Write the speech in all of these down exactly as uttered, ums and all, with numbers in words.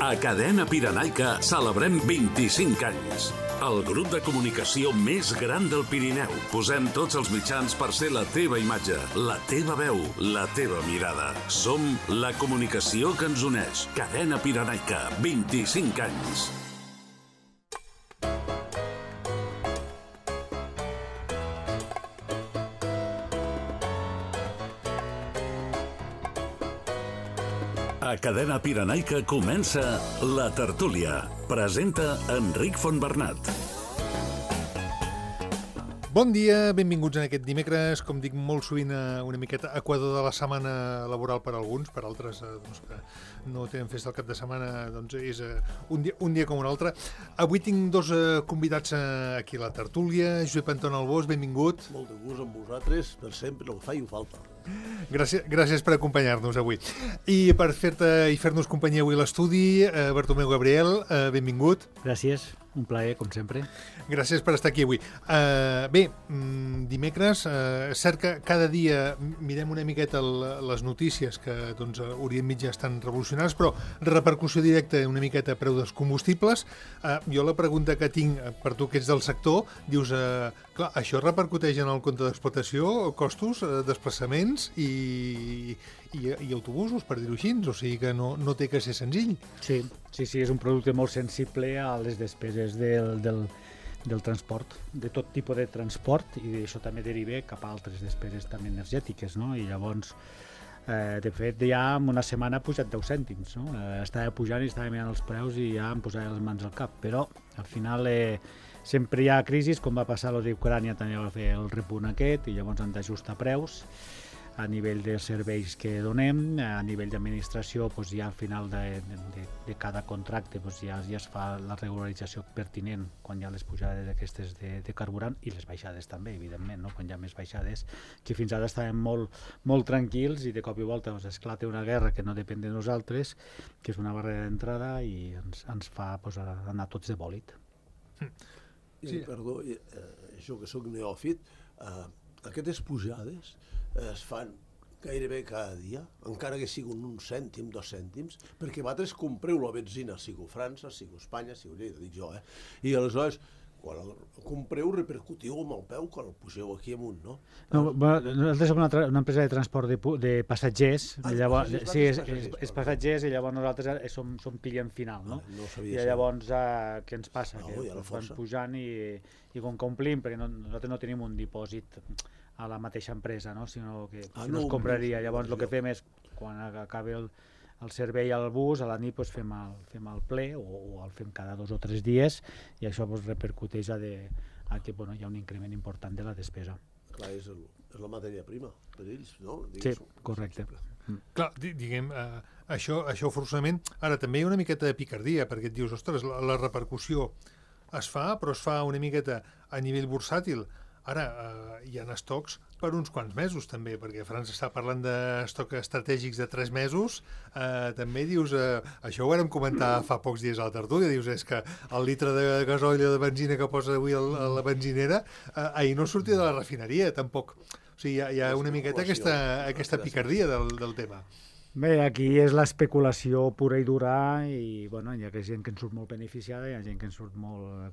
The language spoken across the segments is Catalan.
A Cadena Pirenaica celebrem vint-i-cinc anys. El grup de comunicació més gran del Pirineu. Posem tots els mitjans per ser la teva imatge, la teva veu, la teva mirada. Som la comunicació que ens uneix. Cadena Pirenaica, vint-i-cinc anys. A Cadena Pirenaica comença La Tertúlia. Presenta Enric Fontbernat. Bon dia, benvinguts en aquest dimecres, com dic molt sovint, una miqueta equador de la setmana laboral per alguns, per altres doncs, que no tenen festa el cap de setmana, doncs és un dia, un dia com un altre. Avui tinc dos convidats aquí a La Tertúlia. Josep Anton Albós, benvingut. Molt de gust amb vosaltres, per sempre, el fa i ho falta. Gràcies, gràcies per acompanyar-nos avui. I per fer-te i fer-nos companyia avui a l'estudi, eh, Bartomeu Gabriel, eh, benvingut. Gràcies, un plaer, com sempre. Gràcies per estar aquí avui. Uh, bé, mm, dimecres, uh, és cert que cada dia mirem una miqueta el, les notícies que doncs, a Orient Mitjà estan revolucionades, però repercussió directa una miqueta a preu dels combustibles. Uh, jo la pregunta que tinc per tu, que ets del sector, dius, uh, clar, això repercuteix en el compte d'explotació, costos, uh, desplaçaments i, i, i autobusos, per dir-ho així, o sigui que no, no té que ser senzill. Sí, sí, sí, és un producte molt sensible a les despeses del, del, del transport, de tot tipus de transport, i això també deriva cap a altres despeses també energètiques, no? I llavors, eh, de fet, ja en una setmana ha pujat deu cèntims, no? Eh, estava pujant i estava mirant els preus i ja em posava les mans al cap, però al final eh, sempre hi ha crisis, com va passar a l'Ucrània, també va fer el repunt aquest, i llavors han d'ajustar preus a nivell de serveis que donem, a nivell d'administració, doncs ja al final de, de, de cada contracte doncs ja, ja es fa la regularització pertinent quan hi ha les pujades d'aquestes de, de carburant i les baixades també, evidentment, no? Quan hi ha més baixades, que fins ara estàvem molt, molt tranquils i de cop i volta doncs, esclata una guerra que no depèn de nosaltres, que és una barrera d'entrada i ens, ens fa doncs, anar tots de bòlit. Sí. I, perdó, eh, jo que sóc neòfit, eh, aquestes pujades es fan gairebé cada dia, encara que siguin un cèntim, dos cèntims, perquè vosaltres compreu la benzina, sigo França, sigo Espanya, sigo Lleida, dic jo, eh? I aleshores, quan el compreu, repercutiu amb el peu quan el pugeu aquí amunt, no? No, bueno, nosaltres som una, una empresa de transport de, de passatgers, ah, llavors, passatgers, sí, és, passatgers, és, és passatgers i llavors nosaltres som, som client final, no? Ah, no I llavors, eh, què ens passa? No, que ja van pujant i, i com que omplim, perquè no, nosaltres no tenim un dipòsit a la mateixa empresa, no? Sinó que ah, si no, no es compraria. No, llavors no, el que fem és, quan acabi el, el servei al bus, a la nit doncs, fem, el, fem el ple o, o el fem cada dos o tres dies i això doncs, repercuteix a, de, a que bueno, hi ha un increment important de la despesa. Clar, és, el, és la matèria prima per ells, no? Digues, sí, correcte. Mm. Clar, diguem, eh, això, això forçosament... Ara, també hi ha una miqueta de picardia, perquè et dius, ostres, la, la repercussió es fa, però es fa una miqueta a nivell bursàtil. Ara, eh, hi ha estocs per uns quants mesos, també, perquè França està parlant d'estocs estratègics de tres mesos. Eh, també dius, eh, això ho vam comentar fa pocs dies a la tertúlia, dius, és que el litre de gasoil o de benzina que posa avui a la benzinera, eh, ahir no sortia de la refineria, tampoc. O sigui, hi ha, hi ha una miqueta aquesta, aquesta picardia del, del tema. Bé, aquí és l'especulació pura i dura i bueno, hi ha gent que en surt molt beneficiada i hi ha gent que en surt molt...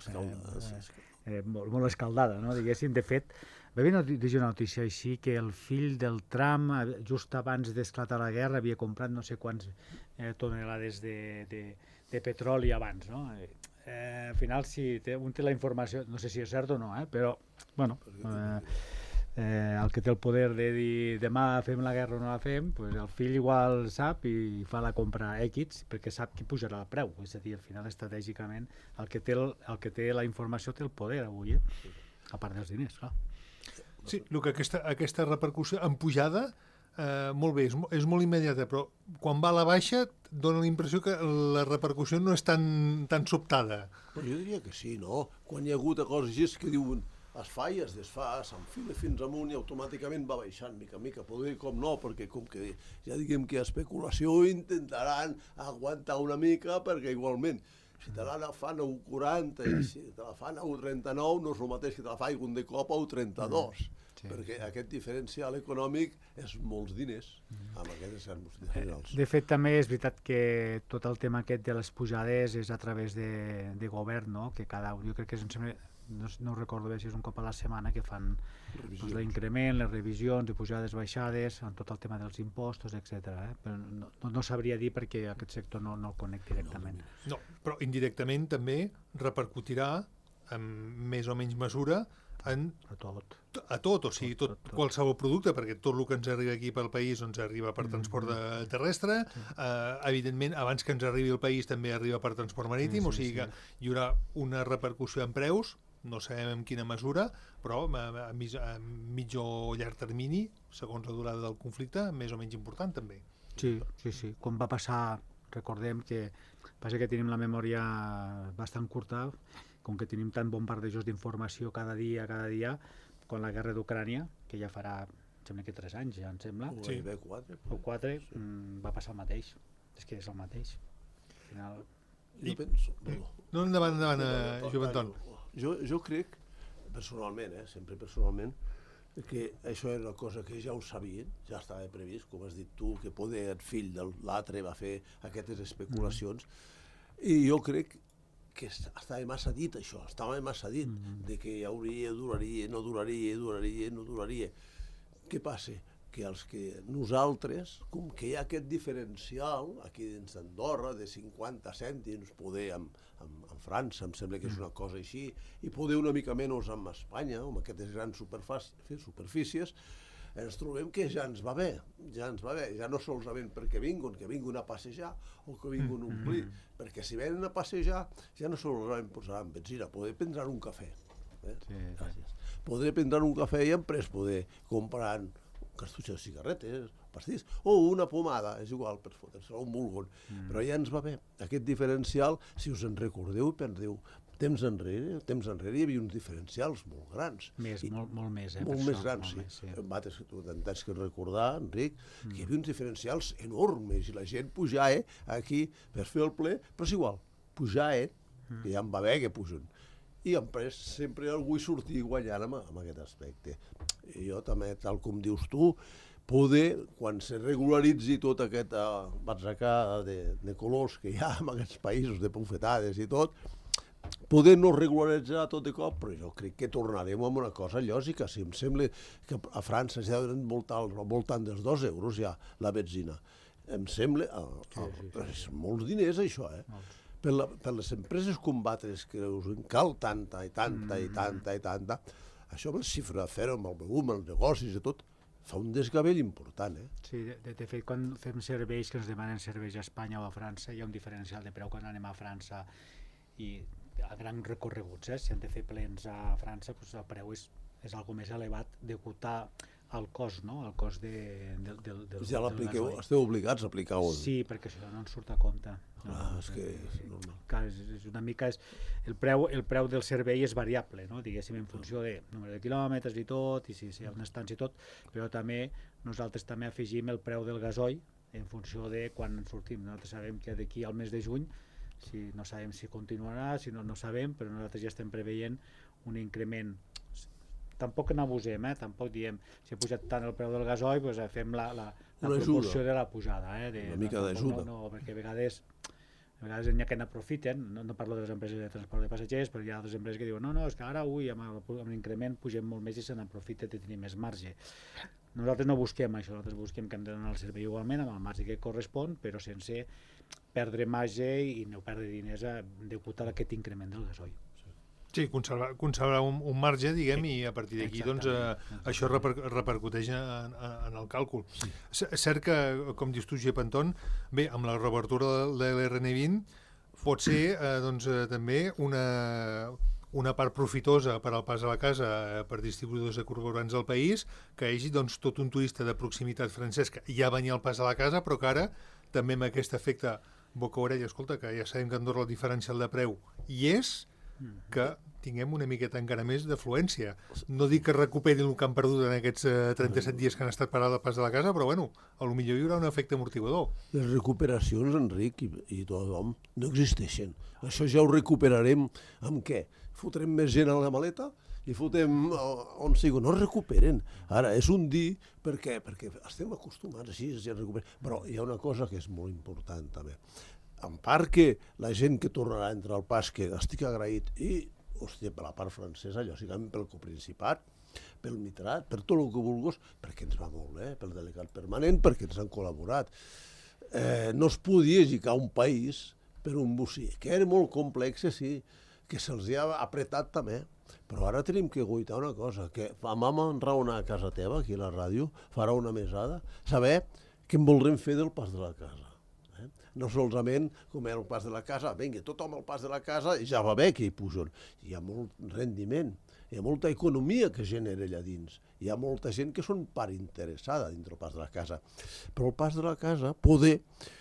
Eh, Eh, molt, molt escaldada, no? Diguéssim. De fet, va haver una notícia així que el fill del Trump, just abans d'esclatar la guerra, havia comprat no sé quants eh, tonelades de, de, de petroli abans, no? Eh, al final, si té, un té la informació, no sé si és cert o no, eh? Però, bueno, eh, eh, el que té el poder de dir demà fem la guerra o no la fem, pues el fill igual sap i fa la compra X perquè sap qui pujarà el preu, és a dir, al final estratègicament el que té, el, el que té la informació té el poder avui, eh? A part dels diners, clar. Sí, el que aquesta, aquesta repercussió en pujada, eh, molt bé, és, és molt immediata, però quan va a la baixa dona la impressió que la repercussió no és tan, tan sobtada. Però jo diria que sí, no? Quan hi ha hagut coses que diuen es fa i es desfà, s'enfila fins amunt i automàticament va baixant mica en mica. Poder com no, perquè com que ja diguem que hi ha especulació intentaran aguantar una mica perquè igualment si te la fan a u quaranta i si te la fan a u trenta-nou no és el mateix que te la fan de cop a u trenta-dos. Sí, perquè sí. aquest diferencial econòmic és molts diners, mm. amb aquests grans diferencials. De fet, també és veritat que tot el tema aquest de les pujades és a través de, de govern, no? Que cada un, jo crec que és, no, no recordo bé si és un cop a la setmana que fan doncs, l'increment, les revisions de pujades, baixades, en tot el tema dels impostos, etcètera. Eh? Però no, no, no sabria dir perquè aquest sector no, no el conec directament. No, però indirectament també repercutirà en més o menys mesura en a tot. a tot, o sigui, tot, tot, tot. qualsevol producte, perquè tot el que ens arriba aquí pel país doncs arriba per transport de, terrestre, sí. eh, evidentment abans que ens arribi al país també arriba per transport marítim, sí, sí, o sigui que sí. hi haurà una repercussió en preus, no sabem en quina mesura, però a, a, a mig o llarg termini, segons la durada del conflicte, més o menys important també. Sí, sí, sí. Com va passar, recordem que passa que tenim la memòria bastant curta, com que tenim tant bombardejos d'informació cada dia, cada dia, quan la guerra d'Ucrània, que ja farà, em sembla que tres anys, ja em sembla, o sí. quatre, o quatre, sí. mmm, va passar el mateix. És que és el mateix. Al final... Jo penso... No, endavant, endavant, eh, Joventon. Jo, jo crec, personalment, eh, sempre personalment, que això era una cosa que ja ho sabien, ja estava previst, com has dit tu, que poder el fill de l'altre va fer aquestes especulacions, mm. i jo crec que estava massa dit això, estava massa dit, mm-hmm. de que hi hauria, duraria, no duraria, duraria, no duraria. Què passa? Que els que nosaltres, com que hi ha aquest diferencial aquí dins d'Andorra de cinquanta cèntims, poder amb, amb, amb França, em sembla que és una cosa així, i poder una mica menys amb Espanya, amb aquestes grans superfícies, ens trobem que ja ens va bé, ja ens va bé, ja no solament perquè vinguin, que vinguin a passejar o que vinguin a omplir, mm-hmm. perquè si venen a passejar ja no solament posaran benzina, poder prendre un cafè. Eh? Sí, gràcies. Poder prendre un cafè i després poder comprar un cartutx de cigarretes, pastís, o una pomada, és igual, per fotre-se on vulguin, mm. però ja ens va bé. Aquest diferencial, si us en recordeu, perdeu, temps enrere, temps enrere hi havia uns diferencials molt grans. Més, I, molt, molt més, eh? Molt més això, grans, molt sí. Més, sí. Bates, tu tens que recordar, Enric, mm. que hi havia uns diferencials enormes i la gent pujava eh, aquí per fer el ple, però és igual, pujava, eh, mm. que ja en va bé que pugen. I després sempre algú hi sortia guanyant amb, amb aquest aspecte. I jo també, tal com dius tu, poder, quan se regularitzi tot aquest uh, batzacà de, de colors que hi ha en aquests països, de bufetades i tot, poder no regularitzar tot de cop, però jo crec que tornarem a una cosa lògica. Si em sembla que a França ja deuen voltar al voltant dels dos euros ja la benzina. Em sembla... Uh, sí, sí, sí, és sí. Molts diners, això, eh? Molts. Per, la, per les empreses combatres que us en cal tanta i tanta mm. i tanta i tanta, això amb el xifra de fer, amb el volum, els negocis i tot, fa un desgavell important, eh? Sí, de, de fet, quan fem serveis, que ens demanen serveis a Espanya o a França, hi ha un diferencial de preu quan anem a França i a grans recorreguts, eh? Si han de fer plens a França, doncs el preu és, és algo més elevat degut al cost, no? Al cost de, de, de, del, ja l'apliqueu, esteu obligats a aplicar-ho. Sí, perquè això no ens surt a compte. No, ah, és que és normal. Clar, és, és una mica... És, el, preu, el preu del servei és variable, no? Diguéssim, en funció de número de quilòmetres i tot, i si, si hi ha una estància i tot, però també nosaltres també afegim el preu del gasoil en funció de quan sortim. Nosaltres sabem que d'aquí al mes de juny, si no sabem si continuarà, si no, no sabem, però nosaltres ja estem preveient un increment. Tampoc n'abusem, eh? Tampoc diem, si ha pujat tant el preu del gasoil, doncs fem la, la, la proporció de la pujada. Eh? De, una mica no, d'ajuda. No, no, perquè a vegades, a vegades n'hi ha que n'aprofiten, no, no parlo de les empreses de transport de passatgers, però hi ha altres empreses que diuen no, no, és que ara, ui, amb l'increment pugem molt més i se n'aprofita de tenir més marge. Nosaltres no busquem això, nosaltres busquem que hem de donar el servei igualment amb el marge que correspon, però sense perdre marge i no perdre diners degut a aquest increment del gasoil. Sí, conservar, conservar un, un marge, diguem, i a partir d'aquí doncs, eh, això reper, repercuteix en, en el càlcul. Sí. És cert que, com dius tu, Gepenton, bé, amb la reobertura de l'R N vint pot ser eh, doncs, eh, també una, una part profitosa per al pas a la casa eh, per distribuïdors de carburants del país, que hi hagi doncs, tot un turista de proximitat francès que ja venia al pas a la casa, però que ara també amb aquest efecte boca-orella, escolta, que ja sabem que Andorra el diferencial de preu hi és, que tinguem una miqueta encara més d'afluència. No dic que recuperin el que han perdut en aquests eh, trenta-set dies que han estat parats al pas de la casa, però bueno, a lo millor hi haurà un efecte amortiguador. Les recuperacions, Enric, i, i tothom, no existeixen. Això ja ho recuperarem amb què? Fotrem més gent a la maleta i fotem on sigui, no es recuperen. Ara, és un dir, per què? Perquè estem acostumats així, es recuperen. Però hi ha una cosa que és molt important també. En part que la gent que tornarà a entrar al pas, que estic agraït, i, hòstia, per la part francesa, lògicament pel coprincipat, pel nitrat, per tot el que vulguis, perquè ens va molt bé, pel delegat permanent, perquè ens han col·laborat. Eh, no es podia gicar un país per un bocí, que era molt complex, sí, que se'ls ha apretat també, però ara tenim que guaitar una cosa, que vam enraonar a casa teva, aquí a la ràdio, farà una mesada, saber què en voldrem fer del pas de la casa. Eh? No solament com era el pas de la casa, vinga, tothom al pas de la casa i ja va bé que hi pugen. Hi ha molt rendiment, hi ha molta economia que genera allà dins, hi ha molta gent que són part interessada dintre el pas de la casa, però el pas de la casa poder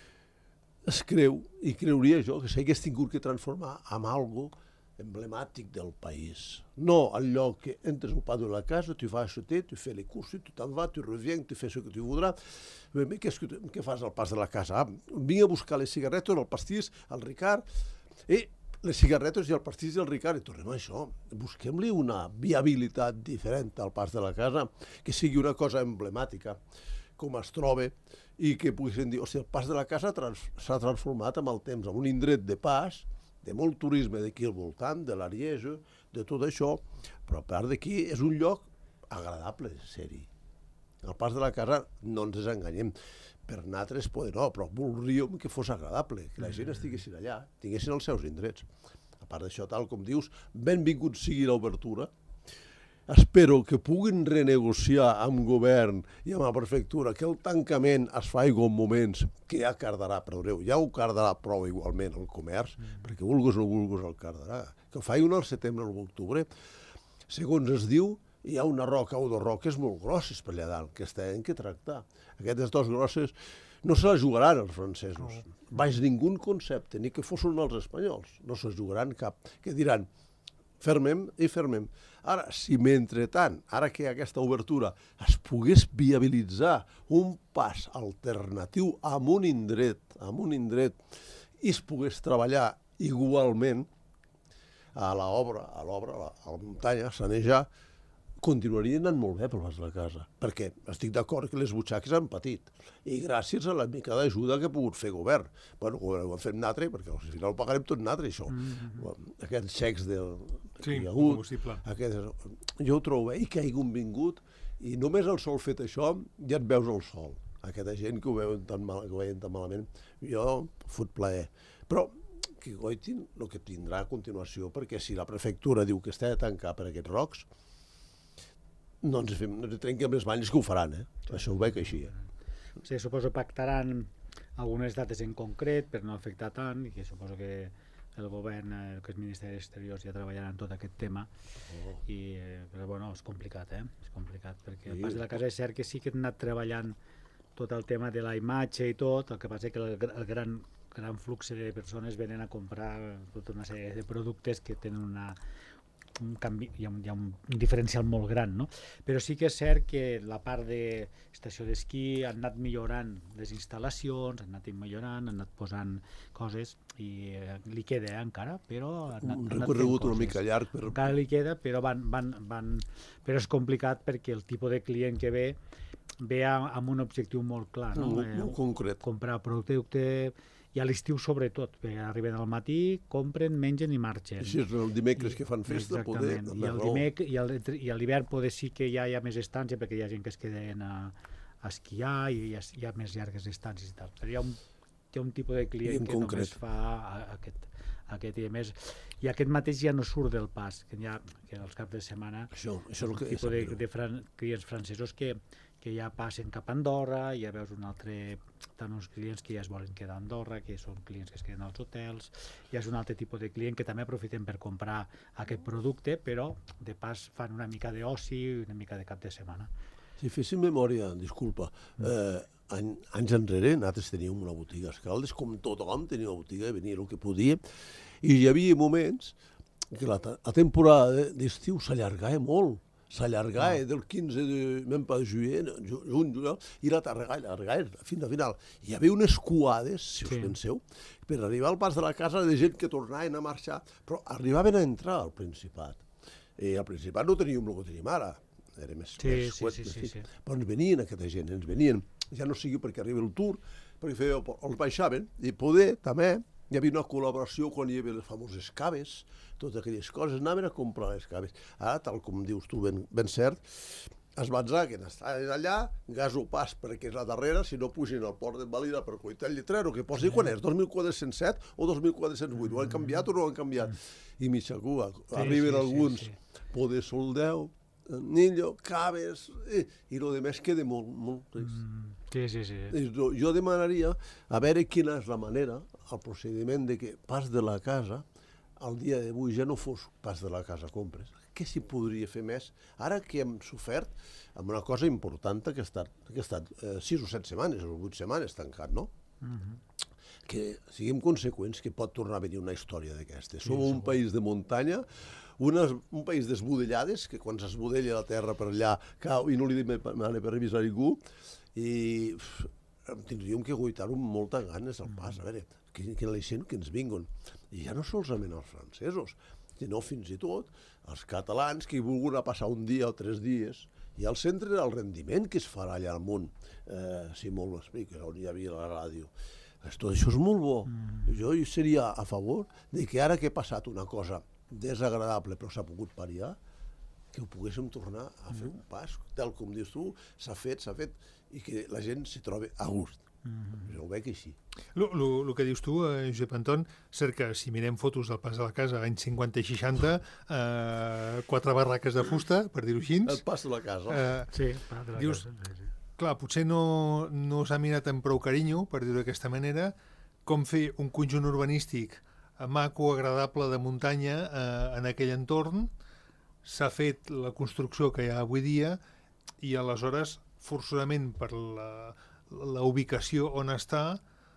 es creu, i creuria jo, que s'hagués tingut que transformar en algo emblemàtic del país. No al lloc que entres al pas de la casa, tu vas acheter, tu fais les courses, tu t'en vas, tu reviens, tu fais ce que tu voudras. Mais qu'est-ce que tu, què fas al pas de la casa? Ah, vinc a buscar les cigarretes, el pastís, el Ricard, i les cigarretes i el pastís i el Ricard, i tornem a això. Busquem-li una viabilitat diferent al pas de la casa, que sigui una cosa emblemàtica, com es troba, i que poguessin dir, o sigui, el pas de la casa s'ha transformat amb el temps en un indret de pas, de molt turisme d'aquí al voltant, de l'Ariège, de tot això, però a part d'aquí és un lloc agradable ser-hi. El pas de la casa no ens enganyem, per nosaltres poder no, però voldríem que fos agradable, que la gent estiguessin allà, tinguessin els seus indrets. A part d'això, tal com dius, benvingut sigui l'obertura. Espero que puguin renegociar amb govern i amb la prefectura que el tancament es faci en moments que ja cardarà, perdoneu, ja ho cardarà prou igualment el comerç, mm. perquè vulguis o no vulguis el cardarà. Que el faci un al setembre o l'octubre. Segons es diu, hi ha una roca o dues roques molt grosses per allà dalt, que es tenen que tractar. Aquestes dues grosses no se les jugaran els francesos. No. Baix ningú concepte, ni que fossin els espanyols. No se jugaran cap. Que diran, fermem i fermem. Ara, si mentrestant, ara que hi ha aquesta obertura, es pogués viabilitzar un pas alternatiu amb un indret, amb un indret, i es pogués treballar igualment a l'obra, a l'obra, a la muntanya, a sanejar, continuarien anant molt bé per pas de la casa, perquè estic d'acord que les butxaques han patit, i gràcies a la mica d'ajuda que ha pogut fer govern. Bueno, ho hem fet nosaltres, perquè al final ho pagarem tot nosaltres, això. Mm-hmm. Aquests xecs del, sí, que hi ha hagut, combustible. Aquests, jo ho trobo bé, i que hagin vingut, i només el sol fet això, ja et veus el sol. Aquesta gent que ho veuen tan, mal, que ho veien tan malament, jo fot plaer. Però que goitin el que tindrà a continuació, perquè si la prefectura diu que està de tancar per aquests rocs, no ens, fem, no ens trenquem les banyes que ho faran, eh? Això ho veig així. Eh? Sí, suposo pactaran algunes dates en concret per no afectar tant, i que suposo que el govern, el que és Ministeri d'Exteriors, ja treballarà en tot aquest tema. Oh. I, però bueno, és complicat, eh? És complicat, perquè sí. El pas de la casa és cert que sí que hem anat treballant tot el tema de la imatge i tot, el que passa que el, el gran, gran flux de persones venen a comprar tota una sèrie de productes que tenen una un canvi, hi ha, un, hi ha un diferencial molt gran, no? Però sí que és cert que la part d'estació d'esquí han anat millorant les instal·lacions, han anat millorant, han anat posant coses i eh, li queda eh, encara, però han anat, un recorregut una mica llarg, però encara li queda, però van, van, van però és complicat perquè el tipus de client que ve ve amb un objectiu molt clar, no? Molt, molt eh, concret. Comprar producte i a l'estiu sobretot, perquè arriben al matí, compren, mengen i marxen. Així és el dimecres I, que fan festa, poder... I el dimecres, i, el, i a l'hivern poder sí que ja hi ha més estància, perquè hi ha gent que es queden a, a esquiar i hi ha, hi ha més llargues estàncies i tal. Però hi ha un, hi ha un tipus de client que concret. Només fa a, a aquest, a aquest i a més. I aquest mateix ja no surt del pas, que hi ha que els caps de setmana això, això és el que un tipus de, de fran, clients francesos que que ja passen cap a Andorra, ja veus un altre, tant uns clients que ja es volen quedar a Andorra, que són clients que es queden als hotels, ja és un altre tipus de client que també aprofiten per comprar aquest producte, però de pas fan una mica d'oci i una mica de cap de setmana. Si féssim memòria, disculpa, eh, any, anys enrere nosaltres teníem una botiga a Escaldes, com tothom tenia una botiga, venia el que podia, i hi havia moments que la, la temporada d'estiu s'allargava molt, s'allargava ah. del quinze de, même pas juillet, juny, juliol, i la tarregalla, allargava fins al final. Hi havia unes cuades, si us sí. penseu, per arribar al pas de la casa de gent que tornaven a marxar, però arribaven a entrar al Principat. I al Principat no teníem el que tenim ara. Era més, sí, més sí, cuet, sí, més sí, fi. sí. Però ens venien aquesta gent, ens venien. Ja no sigui perquè arriba el tour, perquè feia, els baixaven, i poder, també, hi havia una col·laboració quan hi havia les famoses caves, totes aquelles coses, anaven a comprar les caves. Ara, tal com dius tu ben, ben cert, es va entrar que estaven allà, gas o pas perquè és la darrera, si no pugin al port d'Invalida per coitar el lletrero, que posi quan és, dos mil quatre-cents set o dos mil quatre-cents vuit, ho han canviat o no ho han canviat? I mitja cua, arriben alguns, poder soldeu, Nillo, caves, i, i el de més queda molt, molt trist. Mm, sí, sí, sí. Jo demanaria a veure quina és la manera, el procediment de que pas de la casa, al dia d'avui ja no fos pas de la casa compres. Què s'hi podria fer més? Ara que hem sofert amb una cosa important que ha estat, que ha estat eh, sis o set setmanes o vuit setmanes tancat, no? Mm-hmm. Que siguem conseqüents que pot tornar a venir una història d'aquestes. Som un país de muntanya, unes, un país d'esbudellades, que quan s'esbudella la terra per allà cau i no li demana permís a ningú, i uf, tindríem que guaitar-ho amb molta ganes al pas, a veure, que, que la gent que ens vinguin. I ja no solament els francesos, sinó fins i tot els catalans que hi vulguin a passar un dia o tres dies, i al centre del rendiment que es farà allà al món, eh, si molt m'expliques, on hi havia la ràdio. Tot això és molt bo. Mm. Jo seria a favor de que ara que ha passat una cosa desagradable però s'ha pogut pariar, que ho poguéssim tornar a fer un pas, tal com dius tu, s'ha fet, s'ha fet, i que la gent s'hi trobi a gust. Mm-hmm. Jo ho veig així. El que dius tu, eh, Josep Anton, cert que si mirem fotos del pas de la casa anys cinquanta i seixanta, eh, quatre barraques de fusta, per dir-ho així. El pas de la casa. Eh, sí, pas de la dius, casa. Sí, sí. Clar, potser no, no s'ha mirat amb prou carinyo, per dir-ho d'aquesta manera, com fer un conjunt urbanístic maco, agradable, de muntanya eh, en aquell entorn. S'ha fet la construcció que hi ha avui dia i aleshores, forçosament per la, la ubicació on està,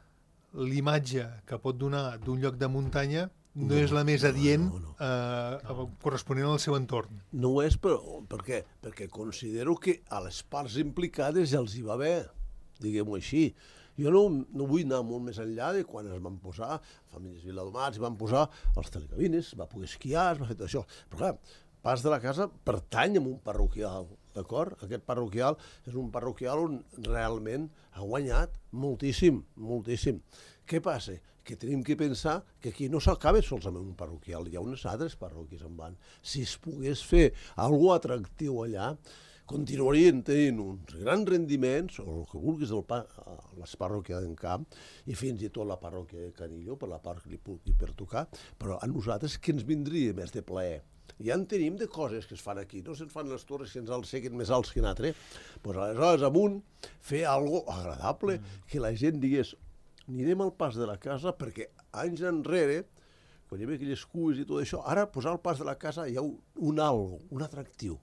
l'imatge que pot donar d'un lloc de muntanya no, no és la més adient no, no, no. Eh, no. corresponent al seu entorn. No ho és, però per què? Perquè considero que a les parts implicades ja els hi va bé, diguem-ho així. Jo no, no vull anar molt més enllà de quan es van posar, famílies Viladomats, es van posar els telecabines, es va poder esquiar, es va fer tot això. Però clar, Pas de la Casa pertany a un parroquial, d'acord? Aquest parroquial és un parroquial on realment ha guanyat moltíssim, moltíssim. Què passa? Que tenim que pensar que aquí no s'acaba solament un parroquial, hi ha unes altres parròquies en van. Si es pogués fer alguna cosa atractiu allà, continuarien tenint uns grans rendiments, o el que vulguis, el pa, les parròquies d'en Camp, i fins i tot la parròquia de Canillo, per la part que li pugui pertocar, però a nosaltres que ens vindria més de plaer. Ja en tenim de coses que es fan aquí, no se'ns fan les torres que ens els seguen més alts que un altre, doncs aleshores amunt fer alguna cosa agradable, que la gent digués anirem al Pas de la Casa perquè anys enrere, quan hi havia aquelles cues i tot això, ara posar al Pas de la Casa hi ha un, un algo, un atractiu.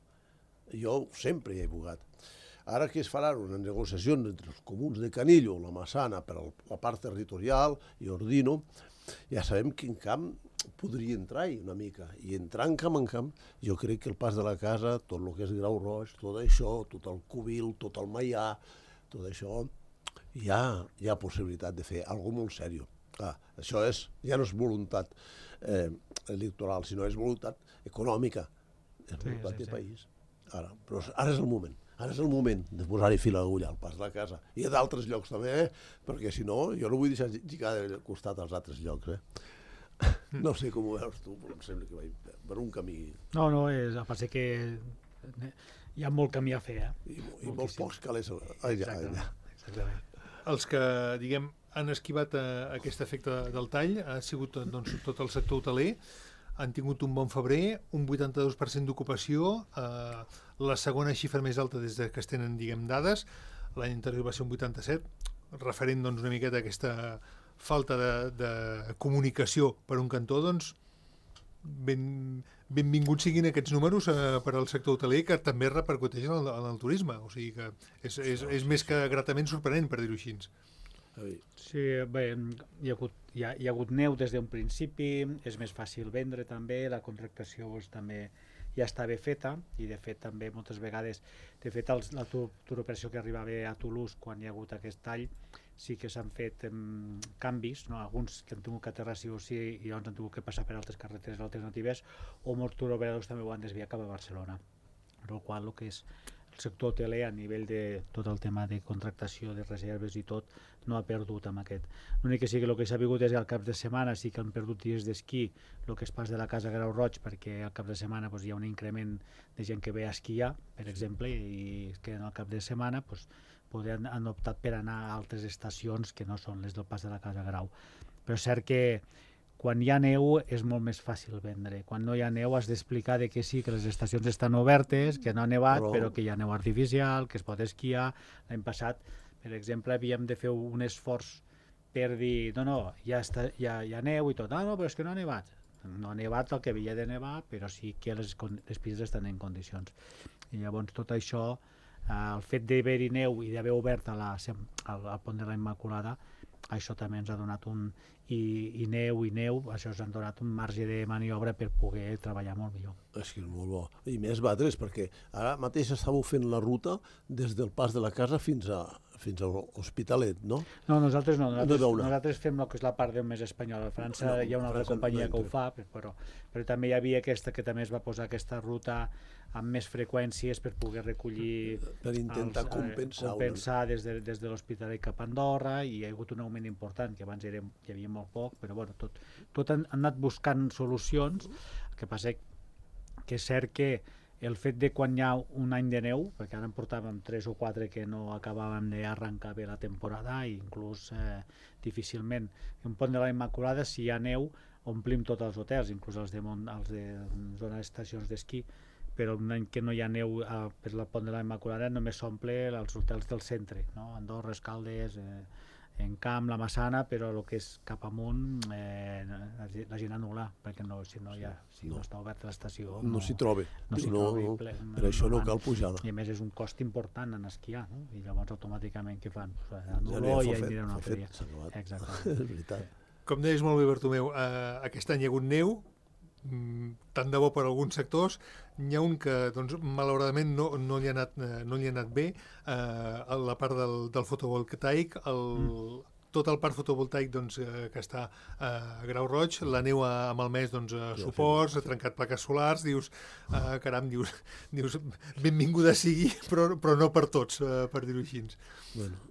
Jo sempre hi he bugat. Ara que es faran unes negociacions entre els comuns de Canillo, la Massana, per la part territorial i Ordino, ja sabem quin camp podria entrar-hi una mica. I entrant camp en camp, jo crec que el Pas de la Casa, tot el que és Grau Roig, tot això, tot el Cubil, tot el Maià, tot això, hi ha, hi ha possibilitat de fer alguna cosa molt sèrio. Clar, això és, ja no és voluntat eh, electoral, sinó és voluntat econòmica, és voluntat sí, sí, de país. Ara, però ara és el moment. Ara és el moment de posar-hi fil a l'agulla al Pas de la Casa. I a d'altres llocs també, eh? Perquè si no, jo no vull deixar lligar de costat als altres llocs. Eh? No sé com ho veus tu, però em sembla que vaig per un camí... No, no, és, a part que hi ha molt camí a fer. Eh? I, i molts pocs calés allà. allà. Exactament. Els que, diguem, han esquivat a, a aquest efecte del tall ha sigut doncs, tot el sector hoteler, han tingut un bon febrer, un vuitanta-dos per cent d'ocupació, eh, la segona xifra més alta des que es tenen, diguem, dades, l'any anterior va ser un vuitanta-set, referent doncs, una miqueta a aquesta falta de, de comunicació per un cantó, doncs ben, benvinguts siguin aquests números eh, per al sector hoteler, que també repercuteix en el, en el turisme, o sigui que és, és, és més que gratament sorprenent, per dir-ho així. Sí, bé, hi ha hagut, hi ha, hi ha hagut neu des d'un principi, és més fàcil vendre també, la contractació doncs, també ja estava feta, i de fet també moltes vegades, de fet els, la turoperació que arribava a Toulouse quan hi ha hagut aquest tall, sí que s'han fet um, canvis, no? Alguns que han tingut que aterrar sí o sí i llavors han tingut que passar per altres carreteres alternatives, o molts turoperadors també ho han desviat cap a Barcelona, per el qual el que és el sector hoteler a nivell de tot el tema de contractació, de reserves i tot, no ha perdut amb aquest. L'únic que sí que el que s'ha vingut és que al cap de setmana sí que han perdut dies d'esquí, el que és pas de la Casa Grau Roig, perquè al cap de setmana pues, hi ha un increment de gent que ve a esquiar, per exemple, i que en el cap de setmana pues, poder han, han optat per anar a altres estacions que no són les del pas de la Casa Grau. Però és cert que quan hi ha neu és molt més fàcil vendre. Quan no hi ha neu has d'explicar de que sí, que les estacions estan obertes, que no ha nevat, però, però que hi ha neu artificial, que es pot esquiar. L'any passat, per exemple, havíem de fer un esforç per dir, no, no, ja, està, ja, ja neu i tot. Ah, no, però és que no ha nevat. No ha nevat el que havia de nevar, però sí que les, les pistes estan en condicions. I llavors tot això, eh, el fet d'haver-hi neu i d'haver obert a la, al, al pont de la Immaculada, això també ens ha donat un... I, i neu i neu, això ens han donat un marge de maniobra per poder treballar molt millor. És que és molt bo. I més batres, perquè ara mateix estàveu fent la ruta des del pas de la casa fins a fins a l'Hospitalet, no? No, nosaltres no. Nosaltres, no nosaltres fem el que és la part del més espanyol. A França no, hi ha una altra companyia no que ho fa, però, però també hi havia aquesta que també es va posar aquesta ruta amb més freqüències per poder recollir... Per intentar els, compensar. Eh, compensar des de, des de l'Hospitalet cap a Andorra, i hi ha hagut un augment important, que abans era, hi havia molt poc, però bueno, tot, tot han, han anat buscant solucions. El que passa que és cert que el fet de quan hi ha un any de neu, perquè ara en portàvem tres o quatre que no acabàvem d'arrencar bé la temporada, i inclús eh, difícilment. En Pont de la Immaculada, si hi ha neu, omplim tots els hotels, inclús els de, els de zona d'estacions d'esquí, però un any que no hi ha neu eh, per la Pont de la Immaculada només s'omple els hotels del centre, no? Andorra, Escaldes, eh, en Camp, la Massana, però el que és cap amunt eh, la gent anul·la, perquè no, si no, ja, si no. no està oberta l'estació no, no s'hi troba, no s'hi no, trobi, no, ple, per això no cal pujada, i a més és un cost important en esquiar, no? I llavors automàticament què fan? Pues, anul·lo i ja aniré una altra dia. Exacte. És veritat. Com deies molt bé, Bartomeu, eh, aquest any hi ha hagut neu, tant de bo per alguns sectors. N'hi ha un que doncs, malauradament no, no, li ha anat, no li ha anat bé, eh, la part del, del fotovoltaic, el, mm. tot el parc fotovoltaic doncs, eh, que està eh, a Grau Roig, la neu a Malmès, doncs, a suports, ha trencat plaques solars, dius, eh, caram, dius, dius benvinguda sigui, però, però no per tots, eh, per dir-ho així. Bueno,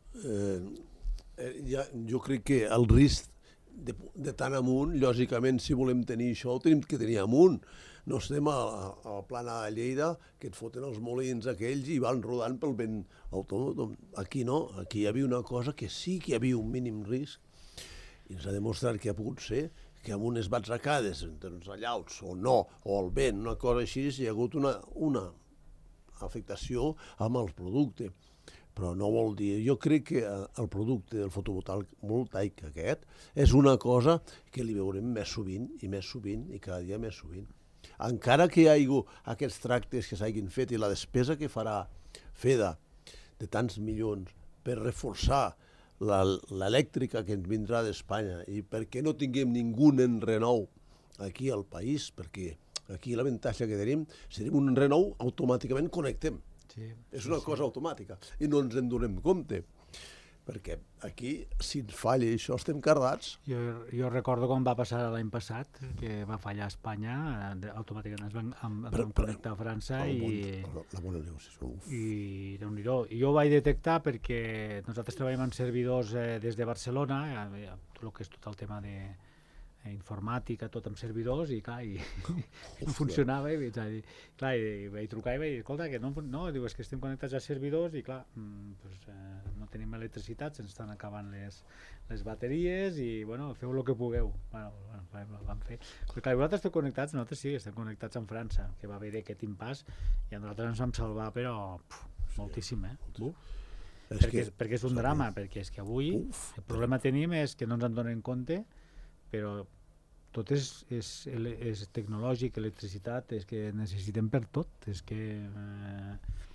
eh, ja, jo crec que el risc De, de tant amunt, lògicament, si volem tenir això, ho tenim que tenir amunt. No estem a, a la plana de Lleida, que et foten els molins aquells i van rodant pel vent autònom. Aquí no, aquí hi havia una cosa que sí que hi havia un mínim risc, i ens ha demostrat que ha pogut ser que amb unes batzecades, entre uns allauts, o no, o el vent, una cosa així, hi ha hagut una, una afectació amb el producte. Però no vol dir... Jo crec que el producte del fotovoltaic aquest és una cosa que li veurem més sovint i més sovint i cada dia més sovint. Encara que hi hagi aquests tractes que s'hagin fet i la despesa que farà FEDA de tants milions per reforçar l'elèctrica que ens vindrà d'Espanya i perquè no tinguem ningú en renou aquí al país, perquè aquí l'avantatge que tenim, si tenim un renou, automàticament connectem. Sí, és una sí, cosa sí. automàtica i no ens en donem compte, perquè aquí, si ens falla això, estem cardats. Jo, jo recordo quan va passar l'any passat, que va fallar a Espanya, automàticament ens van, em, ens van connectar a França i... Bon, la bona neu, sí, uf. I Déu-n'hi-do. I jo ho vaig detectar perquè nosaltres treballem en servidors eh, des de Barcelona, eh, el que és tot el tema de... informàtica, tot amb servidors, i clar, i, i no funcionava, i, i, clar, i vaig trucar i vaig dir, escolta, que no, no, diu, és que estem connectats a servidors i clar, mm, pues, eh, no tenim electricitat, se'ns estan acabant les, les bateries i, bueno, feu el que pugueu. Bueno, bueno, vam fer. Però clar, vosaltres esteu connectats, nosaltres sí, estem connectats amb França, que va haver aquest impàs, i a nosaltres ens vam salvar, però puf, moltíssim, eh? Uf. És perquè, que, perquè és un drama, perquè és que avui uf, el problema que tenim és que no ens en donen compte, però tot és, és, és tecnològic, electricitat, és que necessitem per tot, és que... Eh...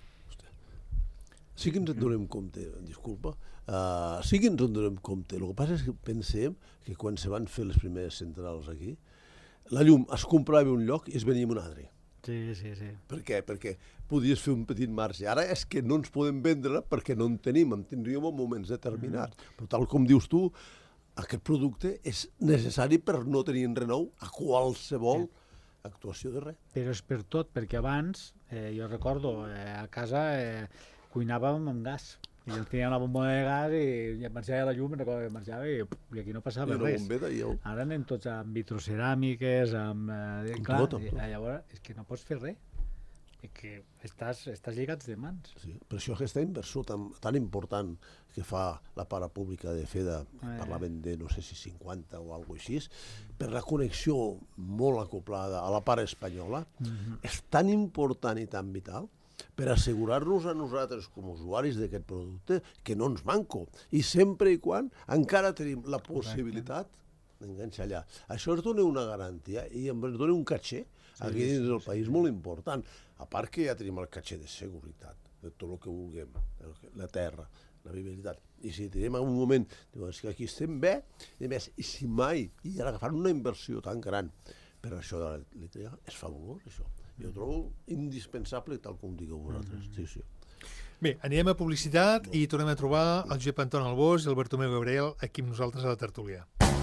Sí que ens en donem compte, disculpa, uh, sí que ens en donem compte, el que passa és que pensem que quan se van fer les primeres centrals aquí, la llum es comprava un lloc i es venia en un altre. Sí, sí, sí. Per què? Perquè podies fer un petit marge. Ara és que no ens podem vendre perquè no en tenim, en tindríem en moments determinats. Mm. Però tal com dius tu, aquest producte és necessari per no tenir en renou a qualsevol sí. actuació de res. Però és per tot, perquè abans, eh, jo recordo, eh, a casa eh, cuinàvem amb gas. I jo tenia una bomba de gas i ja marxava la llum, recordo que marxava i, i aquí no passava res. Bombeta, jo... Ara anem tots amb vitroceràmiques, amb... Eh, clar, tot, tot. I, llavors és que no pots fer res. I que estàs, estàs lligats de mans. Sí, per això aquesta inversió tan, tan important que fa la para pública de FEDA, eh. parlament de no sé si cinquanta o alguna cosa així, per la connexió molt acoplada a la part espanyola, mm-hmm. és tan important i tan vital per assegurar-nos a nosaltres com a usuaris d'aquest producte que no ens manco. I sempre i quan encara tenim la possibilitat d'enganxar allà. Això ens dona una garantia i ens dona un caché aquí dins del país molt important. A part que ja tenim el caché de seguretat, de tot el que vulguem, la terra, la viabilitat. I si tenim en un moment, és que aquí estem bé, i més, i si mai, i ara agafant una inversió tan gran per això de l'electricidad, és fabulós, això. Jo trobo indispensable, tal com digueu vosaltres. Sí, sí. Bé, anirem a publicitat i tornem a trobar el Josep Anton Albós i el Bartomeu Gabriel aquí amb nosaltres a la tertúlia.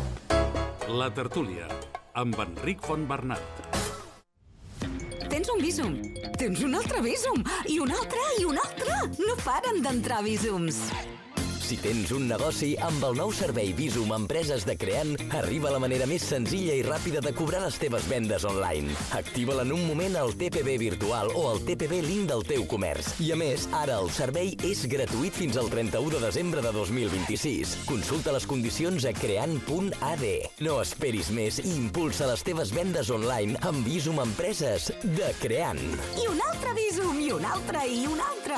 La tertúlia, amb Enric Fontbernat. Tens un Bizum, tens un altre Bizum, i un altre, i un altre. No paren d'entrar Bizums. Si tens un negoci, amb el nou servei Bizum Empreses de Creant, arriba la manera més senzilla i ràpida de cobrar les teves vendes online. Activa-la en un moment al T P B virtual o al T P B link del teu comerç. I a més, ara el servei és gratuït fins al trenta-u de desembre de dos mil vint-i-sis. Consulta les condicions a creant punt a d. No esperis més i impulsa les teves vendes online amb Bizum Empreses de Creant. I un altre Bizum, i un altre, i un altre.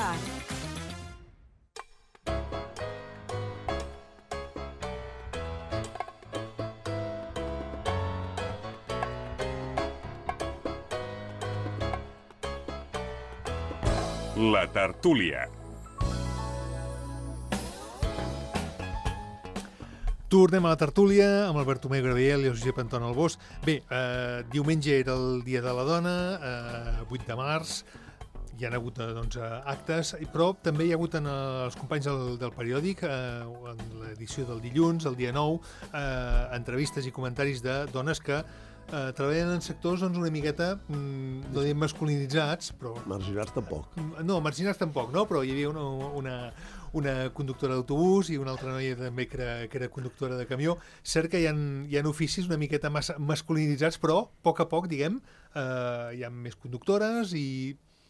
La tertúlia. Tornem a la tertúlia amb el Bartomeu Gabriel i el Josep Anton Albós. Bé, eh, diumenge era el Dia de la Dona, eh, vuit de març, hi ha hagut doncs, actes, però també hi ha hagut en els companys del, del periòdic, eh, en l'edició del dilluns, el dia nou, eh, entrevistes i comentaris de dones que eh, treballen en sectors doncs, una miqueta, mm, no diem masculinitzats, però... Marginats tampoc. No, marginats tampoc, no, però hi havia una, una, una conductora d'autobús i una altra noia també que era, que era conductora de camió. Cert que hi ha, hi ha oficis una miqueta mas, masculinitzats, però a poc a poc, diguem, eh, hi ha més conductores i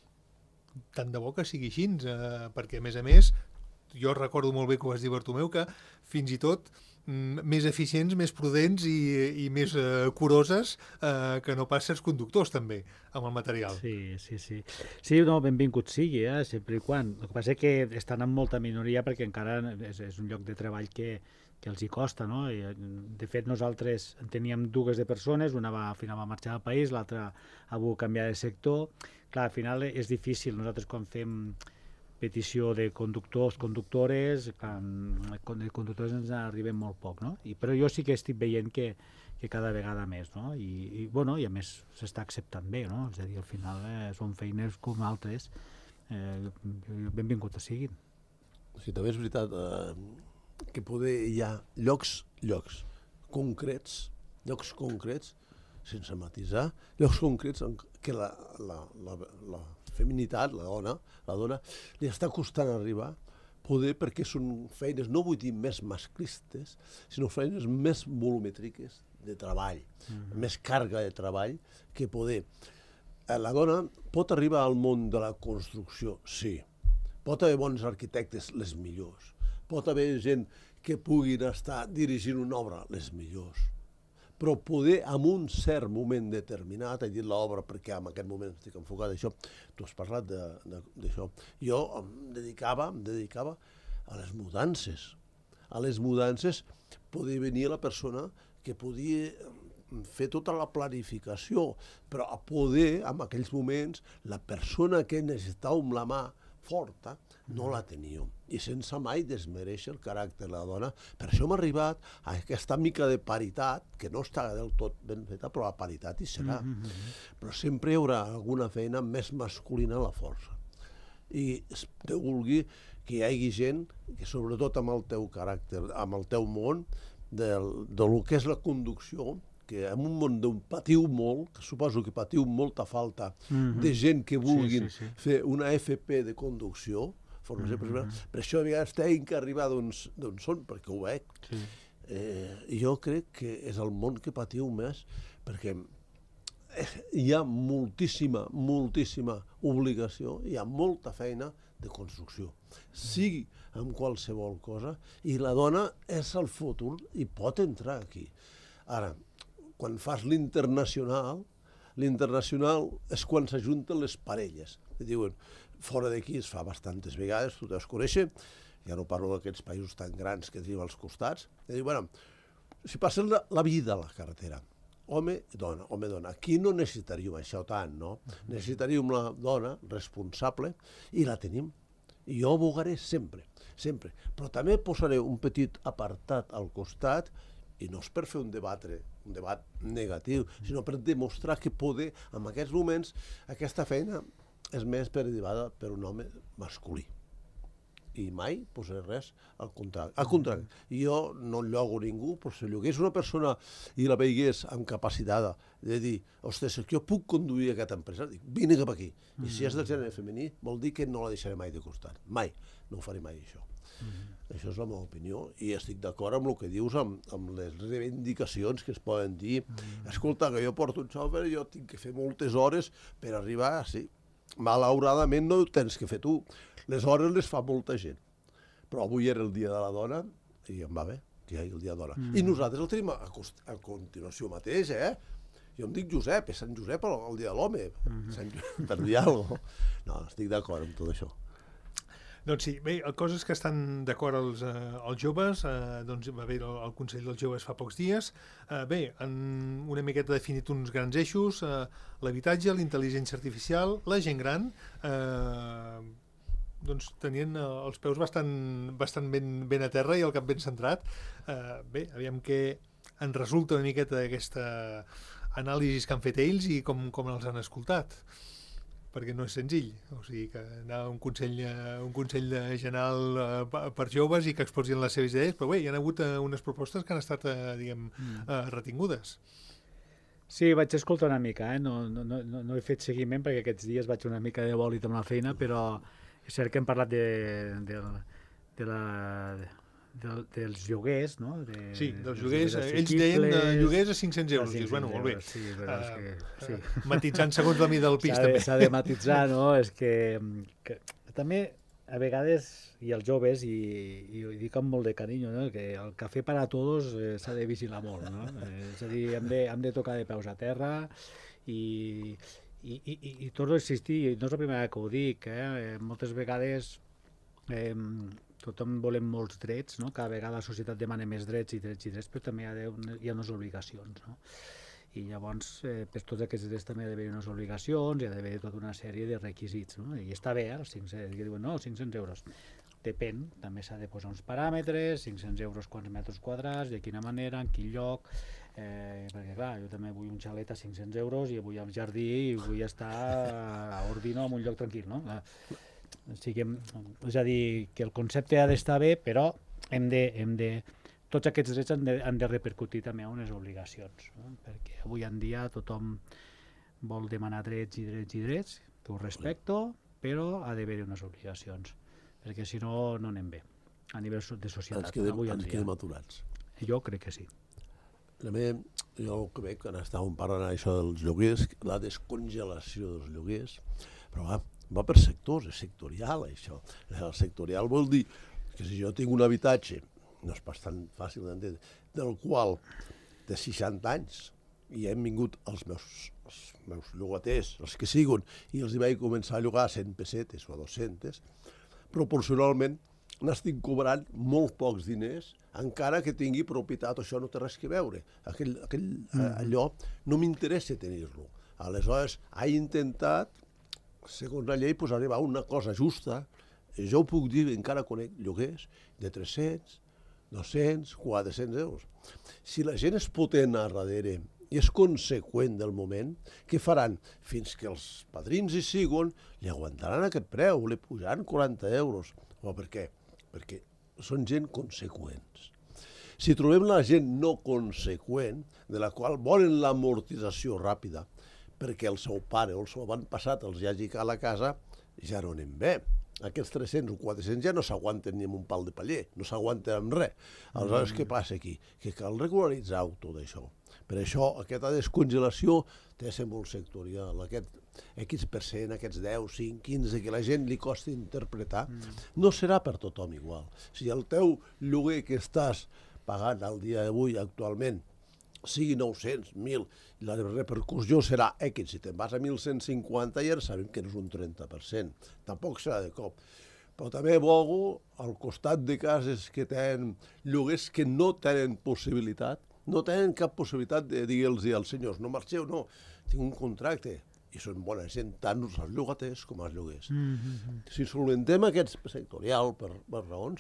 tant de bo que sigui així, eh, perquè a més a més, jo recordo molt bé que ho vas dir, Bartomeu, que fins i tot més eficients, més prudents i, i més eh, curoses eh, que no pas certs conductors també amb el material. Sí, sí, sí. Sí, no, benvingut sigui, eh, sempre i quan. El que passa és que estan en molta minoria perquè encara és, és un lloc de treball que, que els hi costa, no? I, de fet, nosaltres en teníem dues de persones, una va, al final va marxar del país, l'altra ha volgut canviar de sector. Clar, al final és difícil. Nosaltres quan fem petició de conductors, conductores, quan de conductors ens arribem molt poc, no? I, però jo sí que estic veient que, que cada vegada més, no? I, i, bueno, i a més s'està acceptant bé, no? És a dir, al final eh, són feines com altres, eh, benvingut a siguin. Sí, també és veritat eh, que poder hi ha llocs, llocs concrets, llocs concrets, sense matisar, llocs concrets en què la, la, la, la feminitat, la dona, la dona, li està costant arribar, poder, perquè són feines, no vull dir més masclistes, sinó feines més volumètriques de treball, mm-hmm. més càrrega de treball, que poder. La dona pot arribar al món de la construcció, sí. Pot haver bons arquitectes, les millors. Pot haver gent que puguin estar dirigint una obra, les millors. Però poder, en un cert moment determinat, he dit l'obra perquè en aquest moment estic enfocat d'això, tu has parlat d'això, jo em dedicava, em dedicava a les mudances. A les mudances podia venir la persona que podia fer tota la planificació, però a poder, en aquells moments, la persona que necessitava amb la mà forta, no la teníem. I sense mai desmereixer el caràcter de la dona. Per això hem arribat a aquesta mica de paritat, que no està del tot ben feta, però la paritat hi serà. Mm-hmm. Però sempre hi haurà alguna feina més masculina a la força. I te vulgui que hi hagi gent que, sobretot amb el teu caràcter, amb el teu món, del, de lo que és la conducció, que en un món d'on patiu molt, que suposo que patiu molta falta mm-hmm. de gent que vulguin sí, sí, sí. fer una F P de conducció, formació mm-hmm. per això a vegades tinc que arribar d'on són, perquè ho veig. Sí. Eh, jo crec que és el món que patiu més, perquè hi ha moltíssima, moltíssima obligació, hi ha molta feina de construcció, sigui amb qualsevol cosa, i la dona és el futur i pot entrar aquí. Ara, quan fas l'internacional, l'internacional és quan s'ajunten les parelles. I diuen, fora d'aquí es fa bastantes vegades, tu deus conèixer, ja no parlo d'aquests països tan grans que tenim als costats, i diuen, bueno, si passen la, la vida a la carretera, home, dona, home, dona, aquí no necessitaríem això tant, no? Necessitaríem la dona responsable i la tenim. I jo abogaré sempre, sempre. Però també posaré un petit apartat al costat, i no és per fer un debat, un debat negatiu, sinó per demostrar que poder, en aquests moments, aquesta feina és més derivada per un home masculí. I mai posaré res al contrari. Al contrari, jo no llogo ningú, però si llogués una persona i la veigués amb capacitat de dir, ostres, jo puc conduir aquesta empresa, dic, vine cap aquí. I si és del gènere femení, vol dir que no la deixaré mai de costat. Mai. No ho faré mai, això. Mm-hmm. Això és la meva opinió i estic d'acord amb el que dius, amb, amb les reivindicacions que es poden dir. Mm-hmm. Escolta, que jo porto un xòfer i jo tinc que fer moltes hores per arribar, sí. Malauradament no ho tens que fer tu. Les hores les fa molta gent. Però avui era el dia de la dona i em va bé que hi hagi el dia de la dona. Mm-hmm. I nosaltres el tenim a, a continuació mateix, eh? Jo em dic Josep, és Sant Josep el, el dia de l'home, mm-hmm. per dir alguna cosa. No, estic d'acord amb tot això. Doncs sí, bé, coses que estan d'acord els, eh, els joves, eh, doncs va haver el, el Consell dels Joves fa pocs dies. Eh, bé, han una miqueta definit uns grans eixos, eh, l'habitatge, l'intel·ligència artificial, la gent gran, eh, doncs tenien els peus bastant, bastant ben, ben a terra i el cap ben centrat. Eh, bé, aviam què en resulta una miqueta d'aquesta anàlisis que han fet ells i com, com els han escoltat. Perquè no és senzill, o sigui que anar a un consell, un consell general per joves i que exposin les seves idees, però bé, hi ha hagut unes propostes que han estat, diguem, retingudes. Sí, vaig escoltar una mica, eh? no, no, no, no he fet seguiment perquè aquests dies vaig una mica de bòlit amb la feina, però és cert que hem parlat de, de, de la... De, dels lloguers, no? De, sí, dels lloguers, ells deien de lloguers a cinc-cents euros, dius, bueno, molt bé. Sí, però és que, sí. Uh, matitzant segons la mida del pis, de, també. S'ha de matitzar, no? És que, que també, a vegades, i els joves, i, i ho dic amb molt de carinyo, no? Que el cafè per a tots eh, s'ha de vigilar molt, no? Eh, és a dir, hem de, hem de tocar de peus a terra i... I, i, i, i torno a insistir, i no és la primera que ho dic, eh? Moltes vegades eh, tothom volem molts drets, no? Cada vegada la societat demana més drets i drets i drets, però també hi ha, de, hi ha unes obligacions, no? I llavors, eh, per tots aquests drets també hi ha d'haver unes obligacions, hi ha d'haver tota una sèrie de requisits, no? I està bé, eh, els cinc-cents, que diuen, no, cinc-cents euros. Depèn, també s'ha de posar uns paràmetres, cinc-cents euros quants metres quadrats, de quina manera, en quin lloc, eh, perquè clar, jo també vull un xalet a cinc-cents euros i vull al jardí i vull estar a Ordino en un lloc tranquil, no? O sigui, és a dir, que el concepte ha d'estar bé, però hem de, hem de, tots aquests drets han de, han de repercutir també a unes obligacions, no? Perquè avui en dia tothom vol demanar drets i drets i drets, que ho respecto, però ha d'haver-hi unes obligacions, perquè si no, no anem bé, a nivell de societat. Ens quedem, ens quedem aturats. Jo crec que sí. També, jo crec que quan estàvem parlant això dels lloguers, la descongelació dels lloguers, però va, va per sectors, és sectorial això. El sectorial vol dir que si jo tinc un habitatge, no és bastant fàcil d'entendre, del qual de seixanta anys i hem vingut els meus, els meus llogaters, els que siguin, i els hi vaig començar a llogar a cent pessetes o a dos-centes, proporcionalment n'estic cobrant molt pocs diners, encara que tingui propietat, això no té res que veure. Aquell, aquell, mm. allò no m'interessa tenir-lo. Aleshores, he intentat segons la llei, pues, arriba a una cosa justa. Jo ho puc dir, encara conec lloguers de tres-cents, dos-cents, quatre-cents euros. Si la gent és potent a darrere i és conseqüent del moment, què faran? Fins que els padrins hi siguen, li aguantaran aquest preu, li pujaran quaranta euros. O per què? Perquè són gent conseqüents. Si trobem la gent no conseqüent, de la qual volen l'amortització ràpida, perquè el seu pare o el seu avantpassat els hagi a la casa, ja no anem bé. Aquests tres-cents o quatre-cents ja no s'aguanten ni amb un pal de paller, no s'aguanten amb res. Aleshores, mm. què passa aquí? Que cal regularitzar tot això. Per això, aquesta descongelació té de ser molt sectorial. Aquest X percent, aquests deu, cinc, quinze, que la gent li costa interpretar, mm. no serà per tothom igual. Si el teu lloguer que estàs pagant al dia d'avui actualment sigui nou-cents, mil, la repercussió serà X. Si te'n vas a mil cent cinquanta, ja sabem que no és un trenta per cent. Tampoc serà de cop. Però també vogo al costat de cases que tenen lloguers que no tenen possibilitat, no tenen cap possibilitat de dir-los als senyors, no marxeu, no, tinc un contracte. I són bona gent, tant els llogaters com els lloguers. Mm-hmm. Si solventem aquest sectorial per, per raons,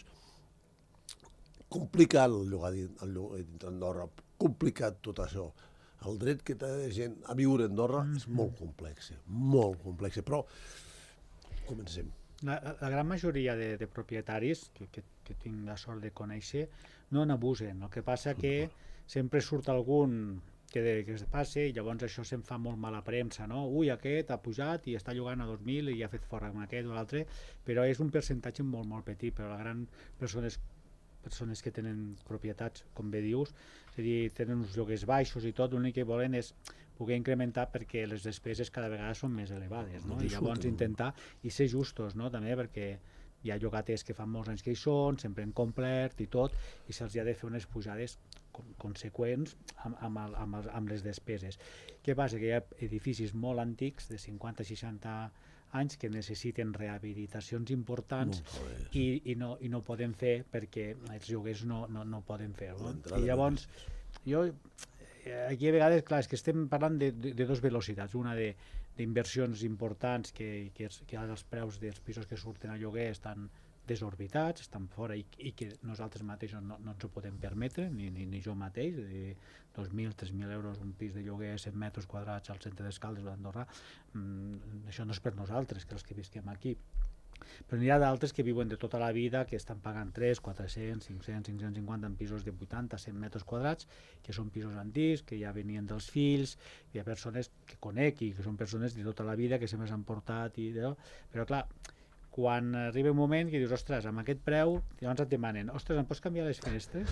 complicat el llogar dintre Andorra, complicat tot això. El dret que té de gent a viure a Andorra mm-hmm. és molt complex, molt complex, però comencem. La, la gran majoria de, de propietaris que, que, que tinc la sort de conèixer no n'abusen. El que passa que sempre surt algun que, de, que es passe i llavors això se'n fa molt mala premsa, no? Ui, aquest ha pujat i està llogant a dos mil i ha fet fora amb aquest o l'altre, però és un percentatge molt, molt petit, però la gran persones persones que tenen propietats, com bé dius, és a dir, tenen uns lloguers baixos i tot, l'únic que volen és poder incrementar perquè les despeses cada vegada són més elevades, no? I llavors intentar i ser justos, no? També perquè hi ha llogaters que fan molts anys que hi són, sempre han complert i tot, i se'ls ha de fer unes pujades conseqüents amb, amb, el, amb, els, amb les despeses. Què passa? Que hi ha edificis molt antics, de cinquanta a seixanta anys, que necessiten rehabilitacions importants i, i, no, i no poden fer perquè els lloguers no, no, no poden fer-ho. I llavors, jo, aquí a vegades, clar, és que estem parlant de, de, de dues velocitats, una de d'inversions importants que, que, que els preus dels pisos que surten a lloguer estan desorbitats, estan fora i, i que nosaltres mateixos no, no ens ho podem permetre, ni, ni, ni jo mateix, de dos mil, tres mil euros un pis de lloguer, cent metres quadrats al centre d'Escaldes d'Andorra, mm, això no és per nosaltres, que els que visquem aquí. Però n'hi ha d'altres que viuen de tota la vida, que estan pagant tres, quatre-cents, cinc-cents, cinc-cents cinquanta en pisos de vuitanta, cent metres quadrats, que són pisos antics, que ja venien dels fills, hi ha persones que conec i que són persones de tota la vida que sempre s'han portat, i, però clar, quan arriba un moment que dius, ostres, amb aquest preu, llavors et demanen, ostres, em pots canviar les finestres?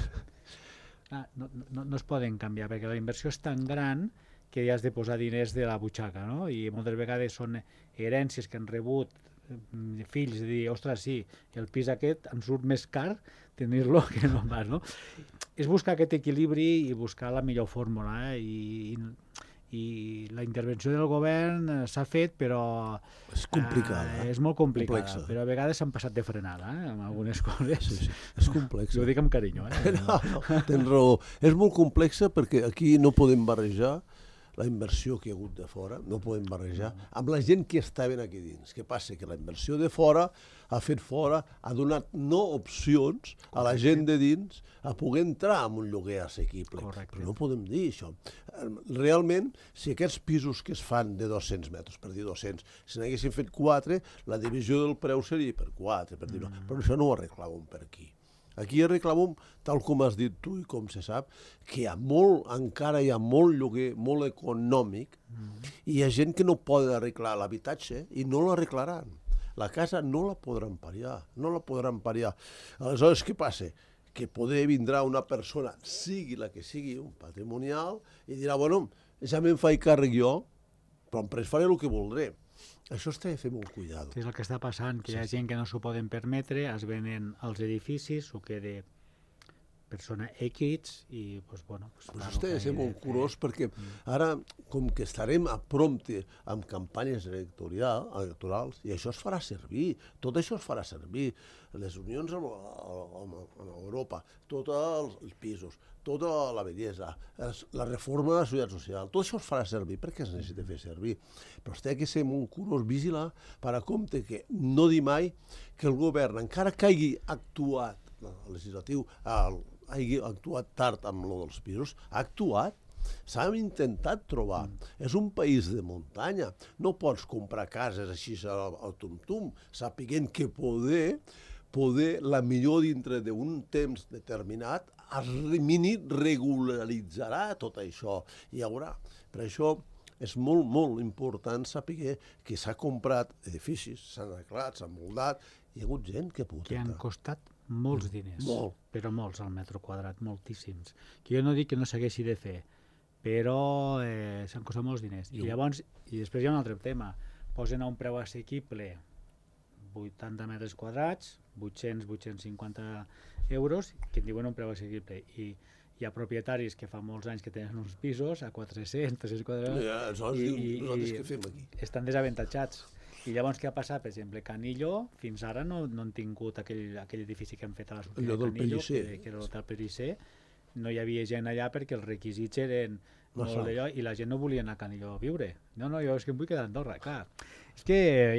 Ah, no, no, no es poden canviar, perquè la inversió és tan gran que ja has de posar diners de la butxaca, no? I moltes vegades són herències que han rebut fills, de dir, ostres, sí, el pis aquest em surt més car tenir-lo que no pas, no? És buscar aquest equilibri i buscar la millor fórmula, eh? I, i, i la intervenció del govern s'ha fet, però és complicada, eh, és molt complicada, complexa. Però a vegades s'han passat de frenada, eh? Amb algunes coses. Sí, sí. És complexa. Jo ho dic amb carinyo, eh? No, no, tens raó. És molt complexa perquè aquí no podem barrejar la inversió que hi ha hagut de fora, no podem barrejar, amb la gent que estaven aquí dins. Què passa? Que la inversió de fora ha fet fora, ha donat no opcions a la gent de dins a poder entrar en un lloguer assequible. Correcte. Però no podem dir això. Realment, si aquests pisos que es fan de dos-cents metres, per dir dos-cents, si n'haguessin fet quatre, la divisió del preu seria per quatre, per dir-ho. Mm. Però això no ho arreglàvem per aquí. Aquí reclamem, tal com has dit tu i com se sap, que hi ha molt, encara hi ha molt lloguer, molt econòmic, mm. i hi ha gent que no pot arreglar l'habitatge i no l'arreglaran. La casa no la podran pariar, no la podran pariar. Aleshores, què passa? Que poder vindrà una persona, sigui la que sigui, un patrimonial, i dirà, bueno, ja me'n faig càrrec jo, però després faré el que voldré. Això està de fer molt cuidado. És el que està passant, que sí, hi ha gent que no s'ho poden permetre, es venen els edificis, s'ho queda persona X i, pues, bueno... Pues, pues això ha de ser molt curós perquè ara, com que estarem a prompte amb campanyes electoral, electorals, i això es farà servir, tot això es farà servir, les unions amb, amb, amb Europa, tots els, els pisos, tota la bellesa, la reforma de la seguretat social, tot això es farà servir perquè es necessita fer servir. Però es té que ser molt curós, vigilar, per a compte que no dir mai que el govern, encara que hagi actuat, el legislatiu hagi actuat tard amb lo dels pisos, ha actuat, s'ha intentat trobar. És un país de muntanya, no pots comprar cases així al tum-tum, sapiguent que poder, poder la millor dintre d'un temps determinat es mini regularitzarà tot això. I hi haurà. Per això és molt, molt important saber que s'ha comprat edificis, s'han arreglat, s'han moldat, hi ha hagut gent que ha pogut que han costat molts diners, Molt. però molts al metre quadrat, moltíssims. Que jo no dic que no s'haguessi de fer, però eh, s'han costat molts diners. I llavors, i després hi ha un altre tema, posen a un preu assequible vuitanta metres quadrats, vuit-cents a vuit-cents cinquanta euros, que en diuen un preu assequible, i hi ha propietaris que fa molts anys que tenen uns pisos a quatre-cents, tres-cents quadrats, ja, i, i, i què fem aquí? Estan desavantatjats. I llavors què ha passat? Per exemple, Canillo, fins ara no, no han tingut aquell, aquell edifici que han fet a la sortida de Canillo, que, que era l'hotel Pellicer, no hi havia gent allà perquè els requisits eren No molt d'allò i la gent no volia anar a Canillo a viure. No, no, jo és que em vull quedar a Andorra, clar. És que,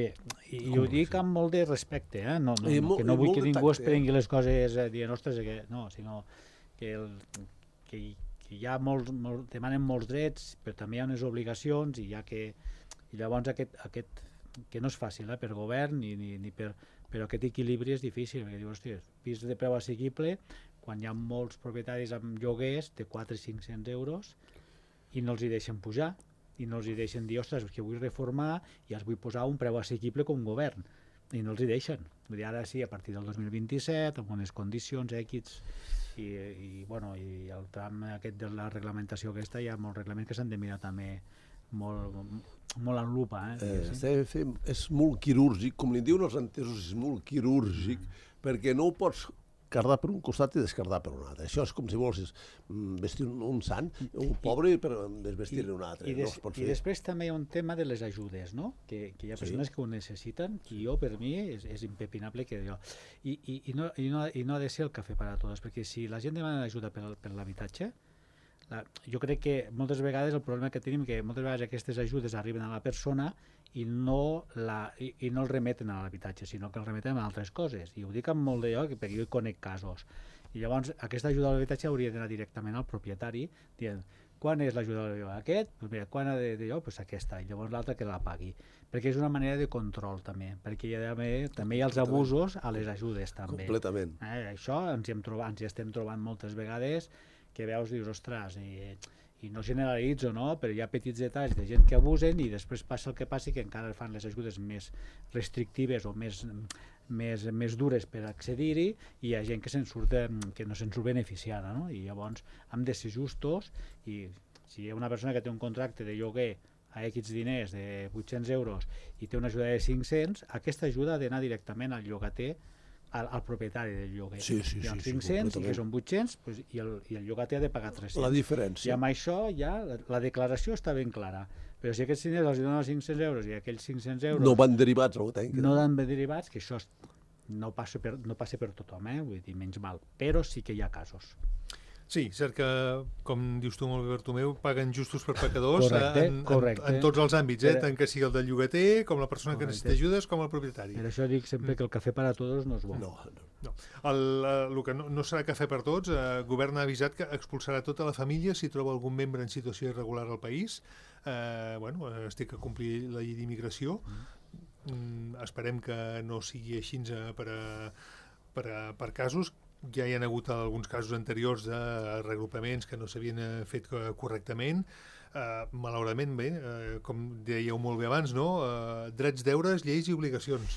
i, i ho dic amb molt de respecte, eh? no, no, no, que no vull que ningú es prengui les coses eh, dient, ostres, que, no, sinó que, el, que, que hi ha molts, molt, demanen molts drets, però també hi ha unes obligacions i, ja que, i llavors aquest, aquest que no és fàcil eh, per govern ni, ni, ni per, però aquest equilibri és difícil, perquè diu, hòstia, pis de preu assequible, quan hi ha molts propietaris amb lloguers de quatre a cinc-cents euros i no els hi deixen pujar, i no els hi deixen dir, ostres, que vull reformar i els vull posar un preu assequible com govern, i no els hi deixen. Vull dir, ara sí, a partir del dos mil vint-i-set, amb unes condicions X, i, i, bueno, i el tram aquest de la reglamentació aquesta, hi ha molts reglaments que s'han de mirar també molt, molt en lupa. Eh, eh, fer, és molt quirúrgic, com li diuen els entesos, és molt quirúrgic, mm. perquè no ho pots cardar per un costat i descardar per un altre. Això és com si vols vestir un, un sant, un pobre per desvestir un altre. I, des, no es pot i fer. després també hi ha un tema de les ajudes, no? Que, que hi ha persones sí. que ho necessiten, i jo, per mi, és, és impepinable que jo... I, i, i, no, i, no, I no ha de ser el cafè per a tots, perquè si la gent demana ajuda per, per l'habitatge, la, jo crec que moltes vegades el problema que tenim és que moltes vegades aquestes ajudes arriben a la persona i no, la, i, i no el remeten a l'habitatge, sinó que el remeten a altres coses. I ho dic amb molt d'allò, perquè jo hi conec casos. I llavors aquesta ajuda a l'habitatge hauria d'anar directament al propietari, dient, quan és l'ajuda a l'habitatge? Aquest? Pues mira, quan ha de dir jo? Pues aquesta. I llavors l'altre que la pagui. Perquè és una manera de control també, perquè hi ha, també hi ha els abusos a les ajudes també. Completament. Eh, això ens hi, hem trobat, ens hi estem trobant moltes vegades, que veus, dius, ostres, i, i no generalitzo, no? Però hi ha petits detalls de gent que abusen i després passa el que passi, que encara fan les ajudes més restrictives o més, més, més dures per accedir-hi, i hi ha gent que, se'n surt, que no se'n surt beneficiada, no? I llavors hem de ser justos, i si hi ha una persona que té un contracte de lloguer a X diners de vuit-cents euros i té una ajuda de cinc-cents, aquesta ajuda ha d'anar directament al llogater, al, al propietari del lloguer. Sí, sí, hi ha sí, cinc-cents sí, i que són vuit-cents, pues, i, el, i el llogater ha de pagar tres-cents. La diferència. I amb això ja la, la declaració està ben clara. Però si aquests diners els donen cinc-cents euros i aquells cinc-cents euros... No van derivats, no ho tenc. No van derivats, que això no passa per, no passa per tothom, eh? Vull dir, menys mal. Però sí que hi ha casos. Sí, cert que, com dius tu molt bé, Bartomeu, paguen justos per pecadors correcte, en, correcte. en, en tots els àmbits, eh? Però, tant que sigui el del llogater, com la persona correcte. que necessita ajudes, com el propietari. Per això dic sempre que el cafè per a tots no és bo. No, no. no. El, el que no, no serà cafè per tots, el eh, govern ha avisat que expulsarà tota la família si troba algun membre en situació irregular al país. Eh, bueno, estic a complir la llei d'immigració. Mm. Mm, esperem que no sigui així per, a, per, a, per casos. Ja hi ha hagut alguns casos anteriors de regrupaments que no s'havien fet correctament. Uh, malauradament, bé, uh, com dèieu molt bé abans, no? Uh, drets, deures, lleis i obligacions.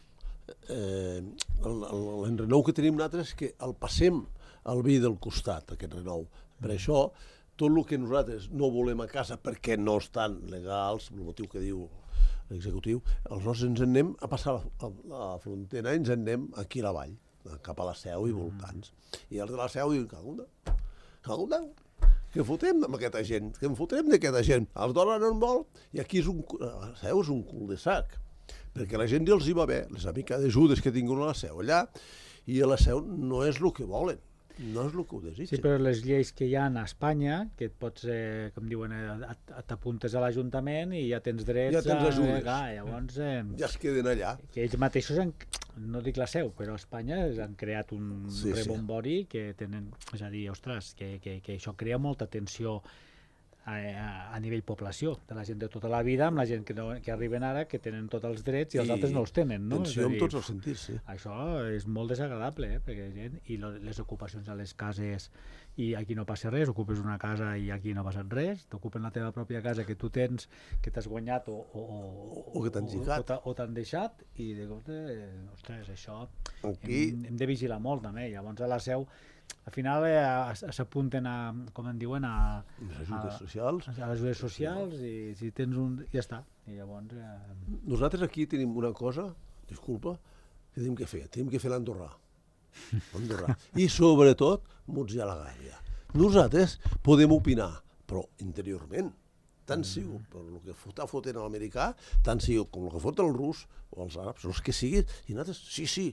Eh, l'enrenou que tenim nosaltres és que el passem al veí del costat, aquest renou. Per això, tot el que nosaltres no volem a casa perquè no estan legals, el motiu que diu l'executiu, aleshores ens en anem a passar la, la frontera, ens en anem aquí a la vall. cap a la Seu i voltants. I els de la Seu diuen, cago en Déu, cago en Déu, què fotem amb aquesta gent? Què en fotem d'aquesta gent? Els donen en vol, i aquí és un, la Seu és un cul de sac, perquè la gent els hi va bé, les amicades judes que tinguin a la Seu allà, i a la Seu no és el que volen. No és el que ho desitgen. Sí, però les lleis que hi ha a Espanya, que et pots, eh, com diuen, eh, t'apuntes a l'Ajuntament i ja tens drets... Ja tens ajudes. A, eh, llavors, eh, ja es queden allà. Que ells mateixos, han, no dic la Seu, però a Espanya han creat un sí, rebombori sí. que tenen... És a dir, ostres, que, que, que això crea molta tensió a, a, a nivell població, de la gent de tota la vida, amb la gent que, no, que arriben ara, que tenen tots els drets i els I altres no els tenen, no? Tensió en tots els sentits, sí. Això és molt desagradable, eh? Perquè gent, i lo, les ocupacions a les cases, i aquí no passa res, ocupes una casa i aquí no passa res, t'ocupen la teva pròpia casa que tu tens, que t'has guanyat o, o, o, o que t'han lligat. O, o t'han deixat, i de cop, eh, ostres, això aquí... hem, hem de vigilar molt també. Llavors a la Seu al final eh, s'apunten a, com en diuen, a les ajudes socials, a, a les ajudes socials i si tens un... ja està. I llavors... Eh... Nosaltres aquí tenim una cosa, disculpa, que tenim que fer, tenim que fer l'andorrà. Andorrà. I sobretot, Murcia a la Gàbia. Nosaltres podem opinar, però interiorment, tant siu per el que està fotent l'americà, tant siu com el que fot el rus o els àrabs, els que siguin, i nosaltres, sí, sí,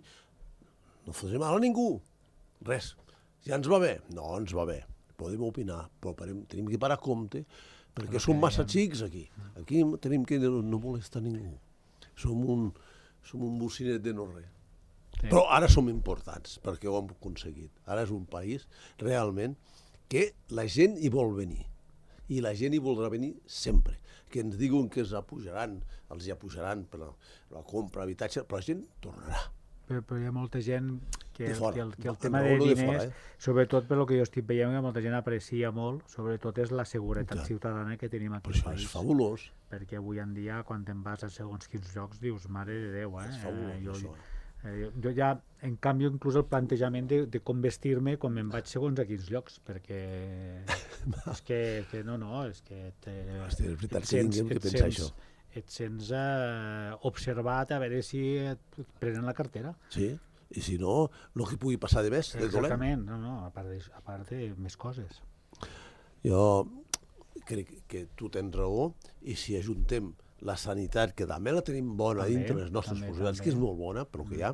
no fotrem mal a ningú, res. Ja ens va bé? No, ens va bé. Podem opinar, però tenim que parar compte, perquè som massa xics aquí. Aquí tenim que no molestar ningú. Som un, som un bocinet de no res. Sí. Però ara som importants, perquè ho hem aconseguit. Ara és un país, realment, que la gent hi vol venir. I la gent hi voldrà venir sempre. Que ens diuen que els apujaran, els hi apujaran per la, la compra, habitatge, però la gent tornarà. Però, però hi ha molta gent que, de que, el, que el tema de diners, de fora, eh? Sobretot per el que jo estic veient, que molta gent aprecia molt, sobretot és la seguretat ja. ciutadana que tenim aquí al país. És fabulós. Perquè avui en dia, quan te'n vas a segons quins llocs, dius, mare de Déu, eh? És fabulós, jo, això. Eh, jo ja, en canvi, inclús el plantejament de, de com vestir-me quan me'n vaig segons a quins llocs, perquè és que, que no, no, és que... Te, Hòstia, és veritat, que tinguem que pensar això. Et sents eh, observat a veure si et prenen la cartera. Sí, i si no, el que pugui passar de més, de dolent. Exactament, no, no, a part de, a part de més coses. Jo crec que tu tens raó, i si ajuntem la sanitat, que també la tenim bona també, dintre les nostres també, possibilitats, també. Que és molt bona, però que hi ha,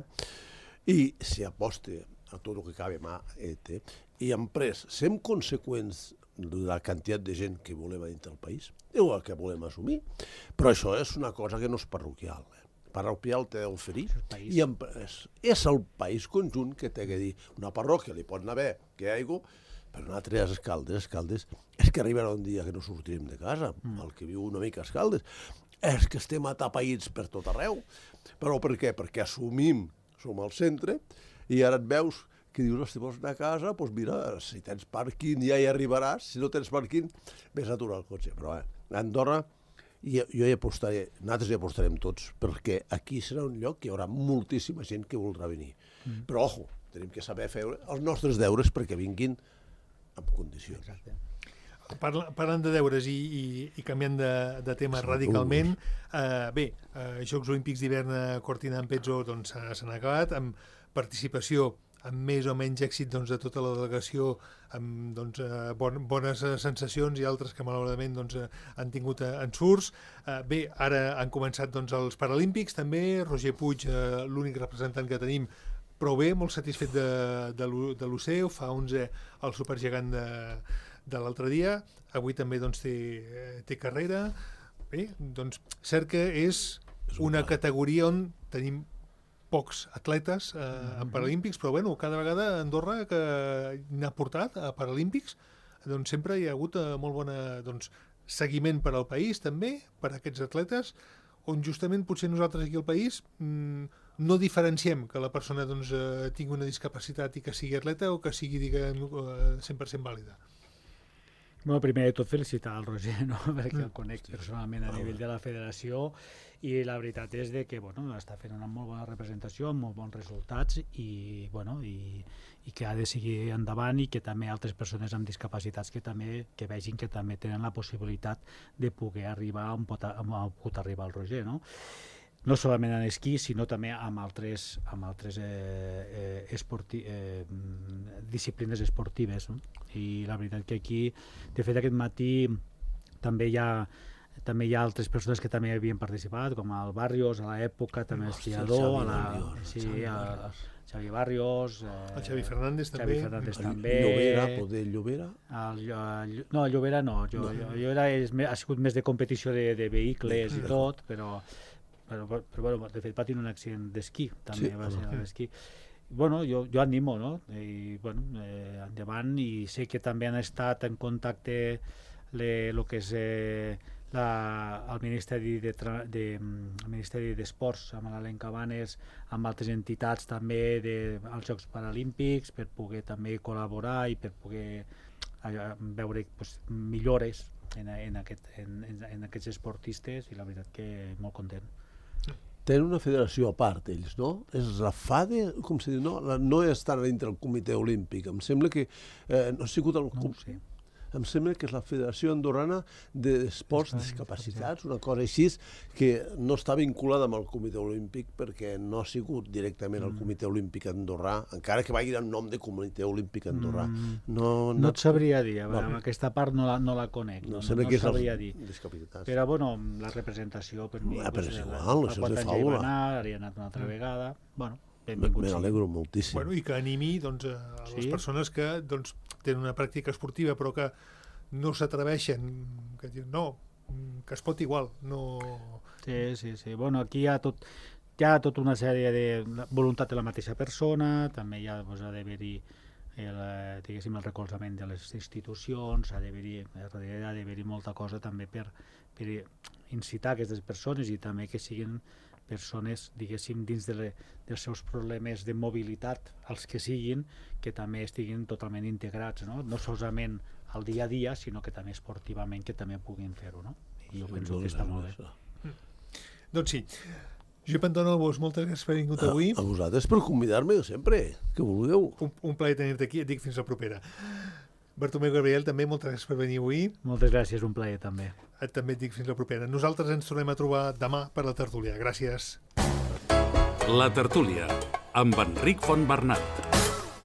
i si aposta a tot el que cabe mà, eh, i hem pres, sem conseqüents de la quantitat de gent que volem a dintre del país, és el que volem assumir, però això és una cosa que no és parroquial. Eh? Parroquial té d'oferir, i és, és el país conjunt que té que dir. Una parròquia li pot anar bé, que hi ha aigua, però una altra és Escaldes, Escaldes, és que arribarà un dia que no sortirem de casa, mm. el que viu una mica a Escaldes, és que estem atapeïts per tot arreu. Però per què? Perquè assumim, som al centre, i ara et veus que dius, si vols anar a casa, doncs mira, si tens pàrquing ja hi arribaràs, si no tens pàrquing, vés a aturar el cotxe. Però eh, a Andorra, jo, jo hi apostaré, nosaltres hi apostarem tots, perquè aquí serà un lloc que hi haurà moltíssima gent que voldrà venir. Mm. Però, ojo, tenim que saber fer els nostres deures perquè vinguin en condicions. Exacte. Parla, parlant de deures i, i, i canviant de, de tema sí, radicalment, eh, bé, eh, Jocs Olímpics d'hivern a Cortina d'Ampezzo doncs, s'han acabat, amb participació amb més o menys èxit doncs, de tota la delegació, amb doncs, eh, bon, bones sensacions i altres que malauradament doncs, eh, han tingut eh, ensurts. Eh, bé, ara han començat doncs, els Paralímpics també, Roger Puig, eh, l'únic representant que tenim, prou bé, molt satisfet de, de l'U C E, fa onze el supergegant de, de l'altre dia, avui també doncs, té, té carrera. Bé, doncs cert que és una categoria on tenim pocs atletes eh, en Paralímpics, però bueno, cada vegada Andorra que n'ha portat a Paralímpics, doncs sempre hi ha hagut eh, molt bon doncs, seguiment per al país també, per a aquests atletes, on justament potser nosaltres aquí al país mm, no diferenciem que la persona doncs, eh, tingui una discapacitat i que sigui atleta o que sigui, diguem, eh, cent per cent vàlida. Bueno, primer de tot felicitar el Roger, no? Perquè el conec personalment a nivell de la federació i la veritat és de que bueno, està fent una molt bona representació, amb molt bons resultats i, bueno, i, i que ha de seguir endavant i que també altres persones amb discapacitats que també que vegin que també tenen la possibilitat de poder arribar on pot, on pot arribar el Roger, no? no solament en esquí, sinó també amb altres, amb altres eh, eh, esporti, eh, disciplines esportives. No? I la veritat que aquí, de fet, aquest matí també hi ha també hi ha altres persones que també havien participat, com el Barrios, a l'època, també l'esquiador, a la... Sí, a Xavi Barrios... Eh, el Xavi Fernández també. Xavi Fernández també. Llobera, poder Llobera? El, el, no, Llobera no. Jo, no. Llobera és, ha sigut més de competició de, de vehicles i tot, però, però, però bueno, de fet va tenir un accident d'esquí, també sí, va ser d'esquí. Bueno, jo, jo animo, no? I, bueno, eh, endavant, i sé que també han estat en contacte le, lo que és... Eh, La, el Ministeri de, de, el Ministeri d'Esports amb l'Alain Cabanes, amb altres entitats també de, als Jocs Paralímpics per poder també col·laborar i per poder eh, veure pues, millores en, en, aquest, en, en aquests esportistes, i la veritat que molt content. Tenen una federació a part, ells, no? És la FADE, com se diu, no? No estan dintre del Comitè Olímpic. Em sembla que eh, no ha sigut el... No ho sé. Em sembla que és la Federació Andorrana d'Esports Discapacitats, una cosa així, que no està vinculada amb el Comitè Olímpic perquè no ha sigut directament el Comitè Olímpic andorrà, encara que vagi en nom de Comitè Olímpic andorrà. Mm. No, no... no et sabria dir, vale. Amb aquesta part no la, no la conec, no, no, no, no sabria dir. Però bueno, la representació per mi... Ah, però és pues, igual, això és de faula. Anar, hi ha anat una altra vegada, bueno... Me n'alegro moltíssim. Bueno, i que animi doncs, a les sí? persones que doncs, tenen una pràctica esportiva però que no s'atreveixen, que diuen no, que es pot igual. No... Sí, sí, sí. Bueno, aquí hi ha tot, hi ha tota una sèrie de voluntat de la mateixa persona, també hi ha, doncs, ha d'haver-hi el, diguéssim, el recolzament de les institucions, ha d'haver-hi ha d'haver-hi molta cosa també per, per incitar aquestes persones i també que siguin persones, diguéssim, dins de le, dels seus problemes de mobilitat, els que siguin, que també estiguin totalment integrats, no? No solament al dia a dia, sinó que també esportivament, que també puguin fer-ho, no? I jo sí, penso que està molt bé. Mm. Doncs sí. Josep Anton Albós, moltes gràcies per haver vingut avui. A, a vosaltres per convidar-me sempre, que vulgueu. Un, un plaer tenir-te aquí, et dic fins la propera. Bartomeu Gabriel, també moltes gràcies per venir avui. Moltes gràcies, un plaer també. També et dic fins la propera. Nosaltres ens tornem a trobar demà per la tertúlia. Gràcies. La tertúlia, amb Enric Fontbernat.